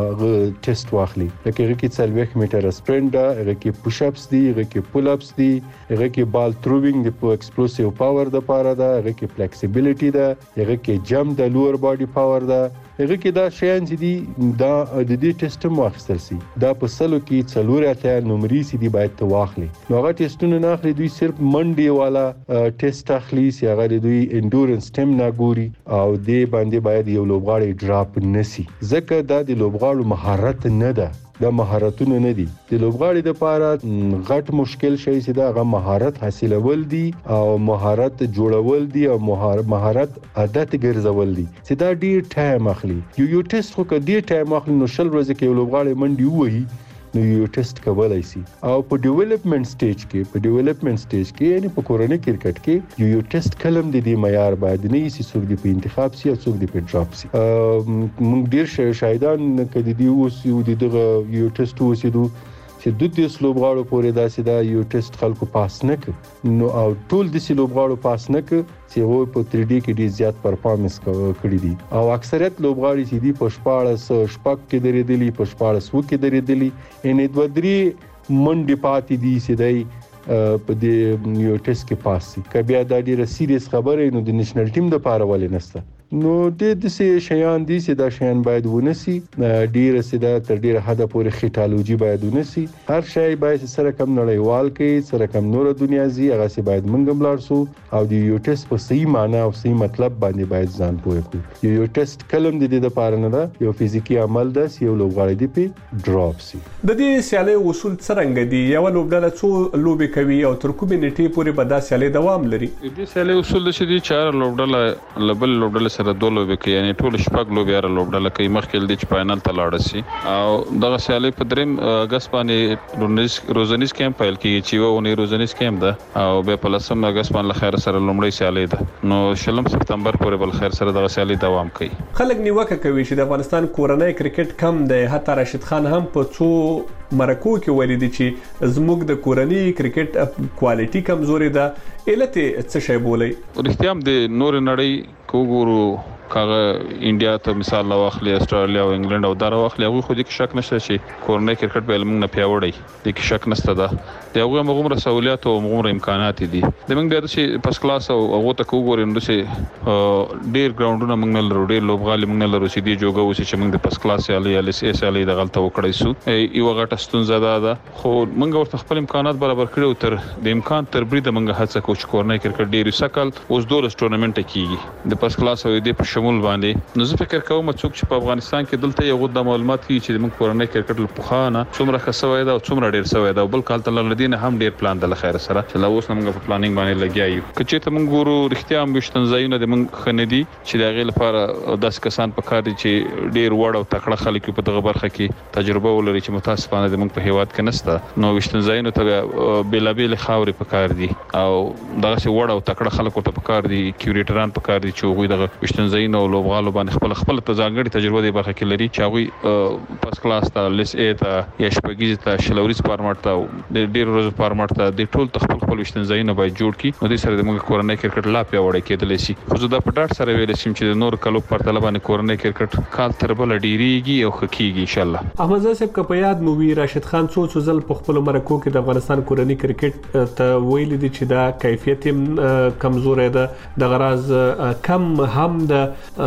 ټیسټ واخلي لکه هغه کې څلوېښت میټر سپرینټ ده هغه کې پوش اپس دي هغه کې پول اپس دي هغه کې بال تھروینګ د ایکسپلوسیو پاور د پاره ده هغه کې فلیکسیبিলিټي ده هغه کې جمپ د لوور باډي پاور ده هغه کې دا شیان چې دي دا د دې ټیسټ مو اخیستل سي دا په سلو کې څلور اتیا نمرې سي دي باید ته واخلي نو هغه ټیسټونه نه اخلي دوی صرف منډي والا ټیسټ اخلي چې هغه دوی انډورنس ټیم نه ګوري او دې باندې باید یو لوبغاړی ډراپ نسی ځکه دا د لوبغاړو مهارت نه ده دا مهارتونه نه دي د لوبغاړي د پاره غټ مشکل شي چې دا غو مهارت حاصلول دي او مهارت جوړول دي او مهارت عادت ګرځول دي چې دا ډیر ټایم اخلي یو یو ټیسټ خو کدي ټایم اخلي نو شل ورځې کې لوبغاړي منډي وایي نو یو ټیسټ کولای شي او په ډیولپمنٹ سټیج کې په ډیولپمنٹ سټیج کې یعنی په کورونی کرکټ کې یو یو ټیسټ کلم د دې معیار باید نه شي څوک دی په انتخاب سي او څوک دی په ډراپ سي موږ ډیر شایدان کدي دی اوس یو دغه یو ټیسټ وسیدو چې د دې لوبغاړو پورې داسې دا یو ټیسټ خلکو پاس نه کړ نو او ټول د سې لوبغاړو پاس نه کړ چې وو په تھری ډي کې ډیر زیات پرفارمنس کړی دي او اکثریت لوبغاړي چې دي په شپاړس شپږ کې درېدلي په شپاړس و کې درېدلي ان د ودري منډي پاتې دي چې دای په دې یو ټیسټ کې پاس شي کبه دا ډیره سیریس خبره نو د نېشنل ټیم د پاره ولې نسته نو د دې شیان دي چې دا شیان باید ونسي ډیره سیده تر ډیره حد پورې خټالوجي باید ونسي هر شی باید سره کم نړیوال کې سره کم نور دنیا زی هغه سي باید منګم لارسو او د یو ټیسټ په صحیح معنی او صحیح مطلب باندې باید ځان پوهه کو یو ټیسټ کلم د دې لپاره نه ده یو فزیکی عمل ده چې یو لوبغاړی دی په ډراپ سي د دې سیالي اصول څنګه دي یو لوبډله څو لوبي کوي او تر کومې نیټې پورې به دا سیالي دوام لري د دې سیالي اصول د شدي چار لوبډله لبل لوبډله سره دوه لوبې کوي یعنی ټول شپږ لوبې را لوبډله کوي مخکې د فائنل ته لاړ شي او دغه سیالي په دریم اگست باندې روزنیز کیمپ پیل کیږي چې وونه روزنیز کیمپ ده او به په لسم اگست باندې خیر سره لومړی سیالي ده نو شلم سپتمبر پورې بل خیر سره دغه سیالي دوام کوي خلک نیوکه کوي چې د افغانستان کورنۍ کرکټ کم دی حتی راشد خان هم په څو مرکو کې ویلي دي چې زموږ د کورنۍ کرکټ کوالټي کمزوري ده علت څه شی بولي رښتیا هم د نور نړۍ کوګورو کاغه انډیا ته مثال لا واخلي استرالیا او انګلند او دغه واخلي هغه خو دې کې شک نشته چې کورنۍ کرکټ په علم نه پیاوړی دي کې شک نشته ده دغه موږ سہولیات او موږ امکانات دي د موږ د چې پس کلاس او هغه ته کوګورې نو چې ډیر ګراوندونه موږ نه لرو ډیر لوبغالي موږ نه لرو چې دی جوګه وسی چې موږ د پس کلاس یا ال اس اس ال د غلطه وکړی سو یو غټه ستونزه ده ده خو موږ ورته خپل امکانات برابر کړو تر د امکان تر برید موږ هڅه کوو چې کورنۍ کرکټ ډیر سکل اوس دولس ټورنمنټ کیږي د پس کلاس او د شمول باندې نو زه فکر کوم څوک چې په افغانستان کې دلته یو د معلومات کی چې موږ کورنۍ کرکټ په خانه څومره خسوي دا او څومره ډیر سوي دا بل کال تل لدین هم ډیر پلان د خیر سره چې لا اوس موږ په پلانینګ باندې لګیایو کچې ته موږ ګورو رښتیا هم بشتنځایونه د موږ خندي چې دا غي لپاره داس کسان په کار دي چې ډیر وړ او تکړه خلک په دغه برخه کې تجربه ولري چې متاسفانه د موږ په هیواد کې نشته نو بشتنځایونه ته بیلابیل خاورې په کار دي او دغه څه وړ او تکړه خلکو ته په کار دي کیوریټران په کار دي چې هغه دغه بشتنځایونه او لوبغالو باندې خپل خپل ځانګړي تجربه دی برخه کې لري چې هغه پس کلاس ته لیس ای ته یا شپږیز ته شلوريز فارمټ ته د ډیر روز فارمټ ته د ټول خپل خپل وشتنځایونه باید جوړ کړي نو د سره د موږ کورنۍ کرکټ لا پیاوړی کېدلی شي خو زه دا په ډاټ سره ویل شم چې د نور کلو پر طالبان کورنۍ کرکټ کال تر بل ډیریږي او خکېږي ان شاء الله احمد صاحب که په یاد مو وی راشد خان څو څو ځل په خپل مرکو کې د افغانستان کورنۍ کرکټ ته ویل دي چې دا کیفیت کمزوري ده د غراز کم هم د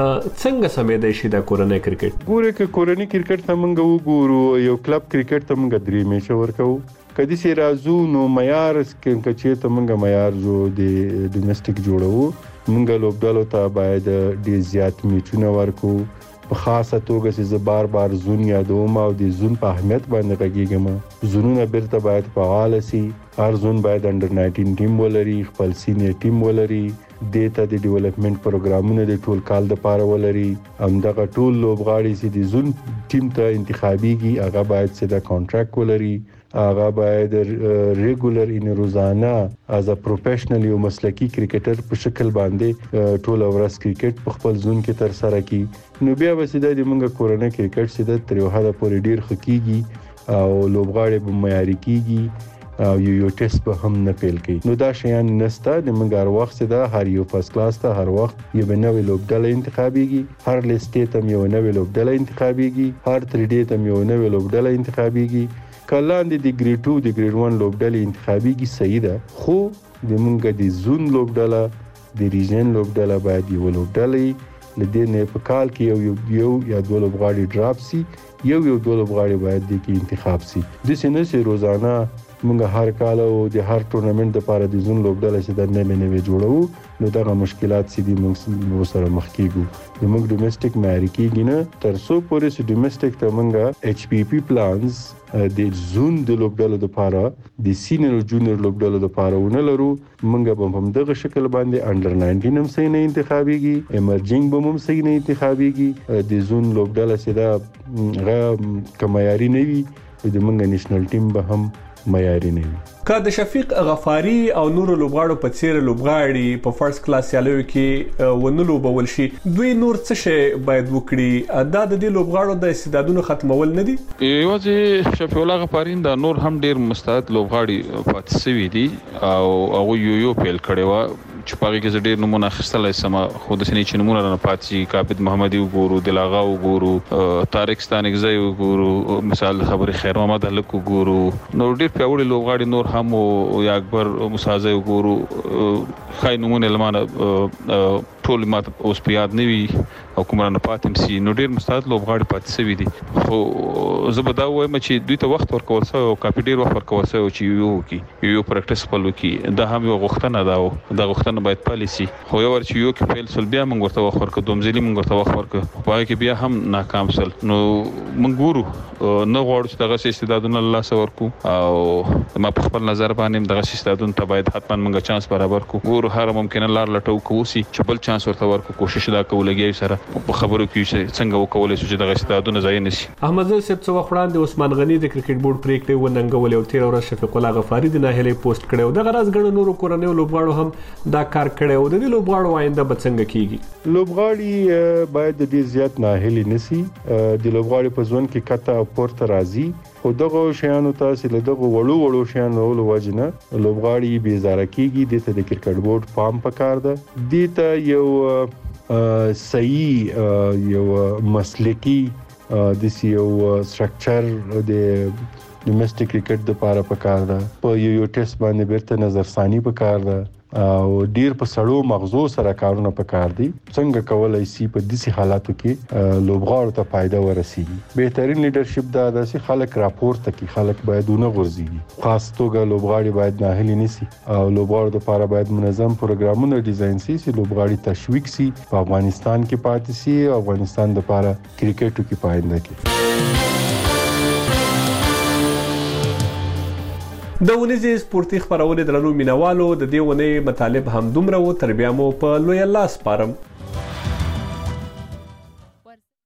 څنګه سمې شي د کورنۍ کرکټ ګوره ک کورنۍ کرکټ ته موږ وګورو یو کلب کرکټ ته موږ درې میچ ورکو کدي سي رازو نو معیار کې چې ته موږ معیار جو د ډومېسټک جوړو موږ لوبډالو ته باید ډیر زیات میچونه ورکو په خاصه توګه چې بار بار زون یادوم او د زون په اهمیت باندې غږیږم زونونه بیرته باید فعال شي هر زون باید انډر ناینټین ټیم ولري خپل سینیر ټیم ولري دیتا د ډیولپمنٹ پروګرامونه د ټول کال د پاره ولري همدغه ټول لوبغاړي چې د زون ټیم ته انتخابيږي هغه باید چې د کانټراکټ ولري هغه باید ریګولر ان روزانه از ا پروفیشنل یو مسلکی کرکټر په شکل باندې ټول ورځ کرکټ په خپل زون کې تر سره کی نو بیا وسیده د موږ کورنۍ کرکټ سید تر یو حد پورې ډیر خکېږي او لوبغاړي به معیاري کیږي او یو یو ټیسټ به هم نه پیل کوي نو دا شیان نسته د موږ هر وخت دا هر یو فرست کلاس ته هر وخت یو نوې لوبډله انتخابيږي هر لیسټ ته یو نوې لوبډله انتخابيږي هر تری ډی ته یو نوې لوبډله انتخابيږي کلاند د ګریډ ټو د ګریډ ون لوبډله انتخابيږي صحیح ده خو د موږ د زون لوبډله د ریجن لوبډله باید یو لوبډله لدې نه په کال کې یو یو یا دوه لوبغاړي ډراپ سي یو یو دوه لوبغاړي باید د کې انتخاب سي د سینې سي روزانه موږ هر کال او د هر ټورنمنت لپاره د زون لوبډله چې د نوې نوې جوړو نو دا مشکلات سي دي موږ سره مخ کیږو د موږ ډومېسټک معیاري کیږي نه تر څو پورې چې ډومېسټک ته موږ ایچ پی پی پلانز د زون د لوبډله لپاره د سینیر او جونیور لوبډله لپاره ونه لرو موږ به هم دغه شکل باندې انډر ناینټین هم صحیح نه انتخابيږي ایمرجینګ به هم صحیح نه انتخابيږي د زون لوبډله چې دا غا کمایاري نه وي د موږ نېشنل ټیم به هم معیاري نه وي که د شفیق غفاری او نور لوبغاړو په څیر لوبغاړي په فرست کلاس یالیو کې ونه لوبول شي دوی نور څه شي باید وکړي دا د دې لوبغاړو د استعدادونو ختمول نه دي یوازې شفیق الله غفاری دا نور هم ډیر مستعد لوبغاړي پاتې شوي دي او هغه یو یو پیل کړي و چې پاره کې ډېر نمونه خستلای سم خو د سنې چې نمونه نه پاتې کابد محمدي وګورو دلاغا وګورو طارق ستانګزی وګورو مثال خبري خیر محمد هلک وګورو نو ډېر پیاوړي لوبغاړي نور هم او یا اکبر مسازه وګورو خای نمونه لمانه ټول ماته اوس پیاد نه وي او کومرانه پاتم سي نو ډیر مستعد لوبغاړي پاتې سوي دي خو زه به دا وایم چې دوی ته وخت ورکول سوی او کافي ډیر وخت ورکول سوی چې یو کی یو پریکټیس خپل وکي دا هم یو غوښتنه ده او دا غوښتنه باید پالیسي خو یو ورچ یو کې فیل سل بیا موږ ورته وخت ورکړو دومځلي موږ ورته وخت ورکړو په کې بیا هم ناکام سل نو موږ ګورو نه غواړو چې دغه استعدادونه الله سره ورکو او ما په خپل نظر باندې دغه استعدادونه ته باید حتما موږ چانس برابر کو ګورو هر ممکنه لار لټو کوسي چې بل چانس ورته ورکو کوشش دا کولګي سره په خبرو کې چې څنګه وکولای شو چې دغه استعدادونه ځای نشي. احمد زو سپ څو وړاندې عثمان غنی د کرکټ بورډ پریکړه وننګول او تیر ورځ شفیق الله غفاری د ناهیلې پوسټ کړو د غراز غړو نورو کورنیو لوبغاړو هم دا کار کړو د دې لوبغاړو آینده به څنګه کیږي. لوبغاړي باید ډیر زیات ناهیلې نسی د لوبغاړي په ځون کې کته پورته راځي خو دغه شیانو تاسو له دغه وړو وړو شیانو له وجنه لوبغاړي بیزاره کیږي د ته د کرکټ بورډ پام پکار ده د ته یو صحیح یو مسلکی د یو سټرکچر د ډومېسټک کرکټ د لپاره پکار ده په یو یو ټیسټ باندې بیرته نظرثانی پکار ده او ډیر په سړو مغزو سره کارونه پکار دي څنګه کولای شي په داسې حالاتو کې لوبغاړو ته فائدہ ورسیږي. بهترین لیدرشپ دا ده چې خلک راپورته کوي خلک باید نه غورځي خاص توګه لوبغاړي باید ناهیلي نشي او لوبغاړو لپاره باید منظم پروګرامونه ډیزاین شي چې لوبغاړي تشویق شي په افغانستان کې پاتې شي او افغانستان لپاره کرکټ کې پاینده کړي. د ونیزې سپورتي خبرونه درنو مینوالو د دې ونې مطالب هم دومره و تر بیا مو په لوی الله سپارم.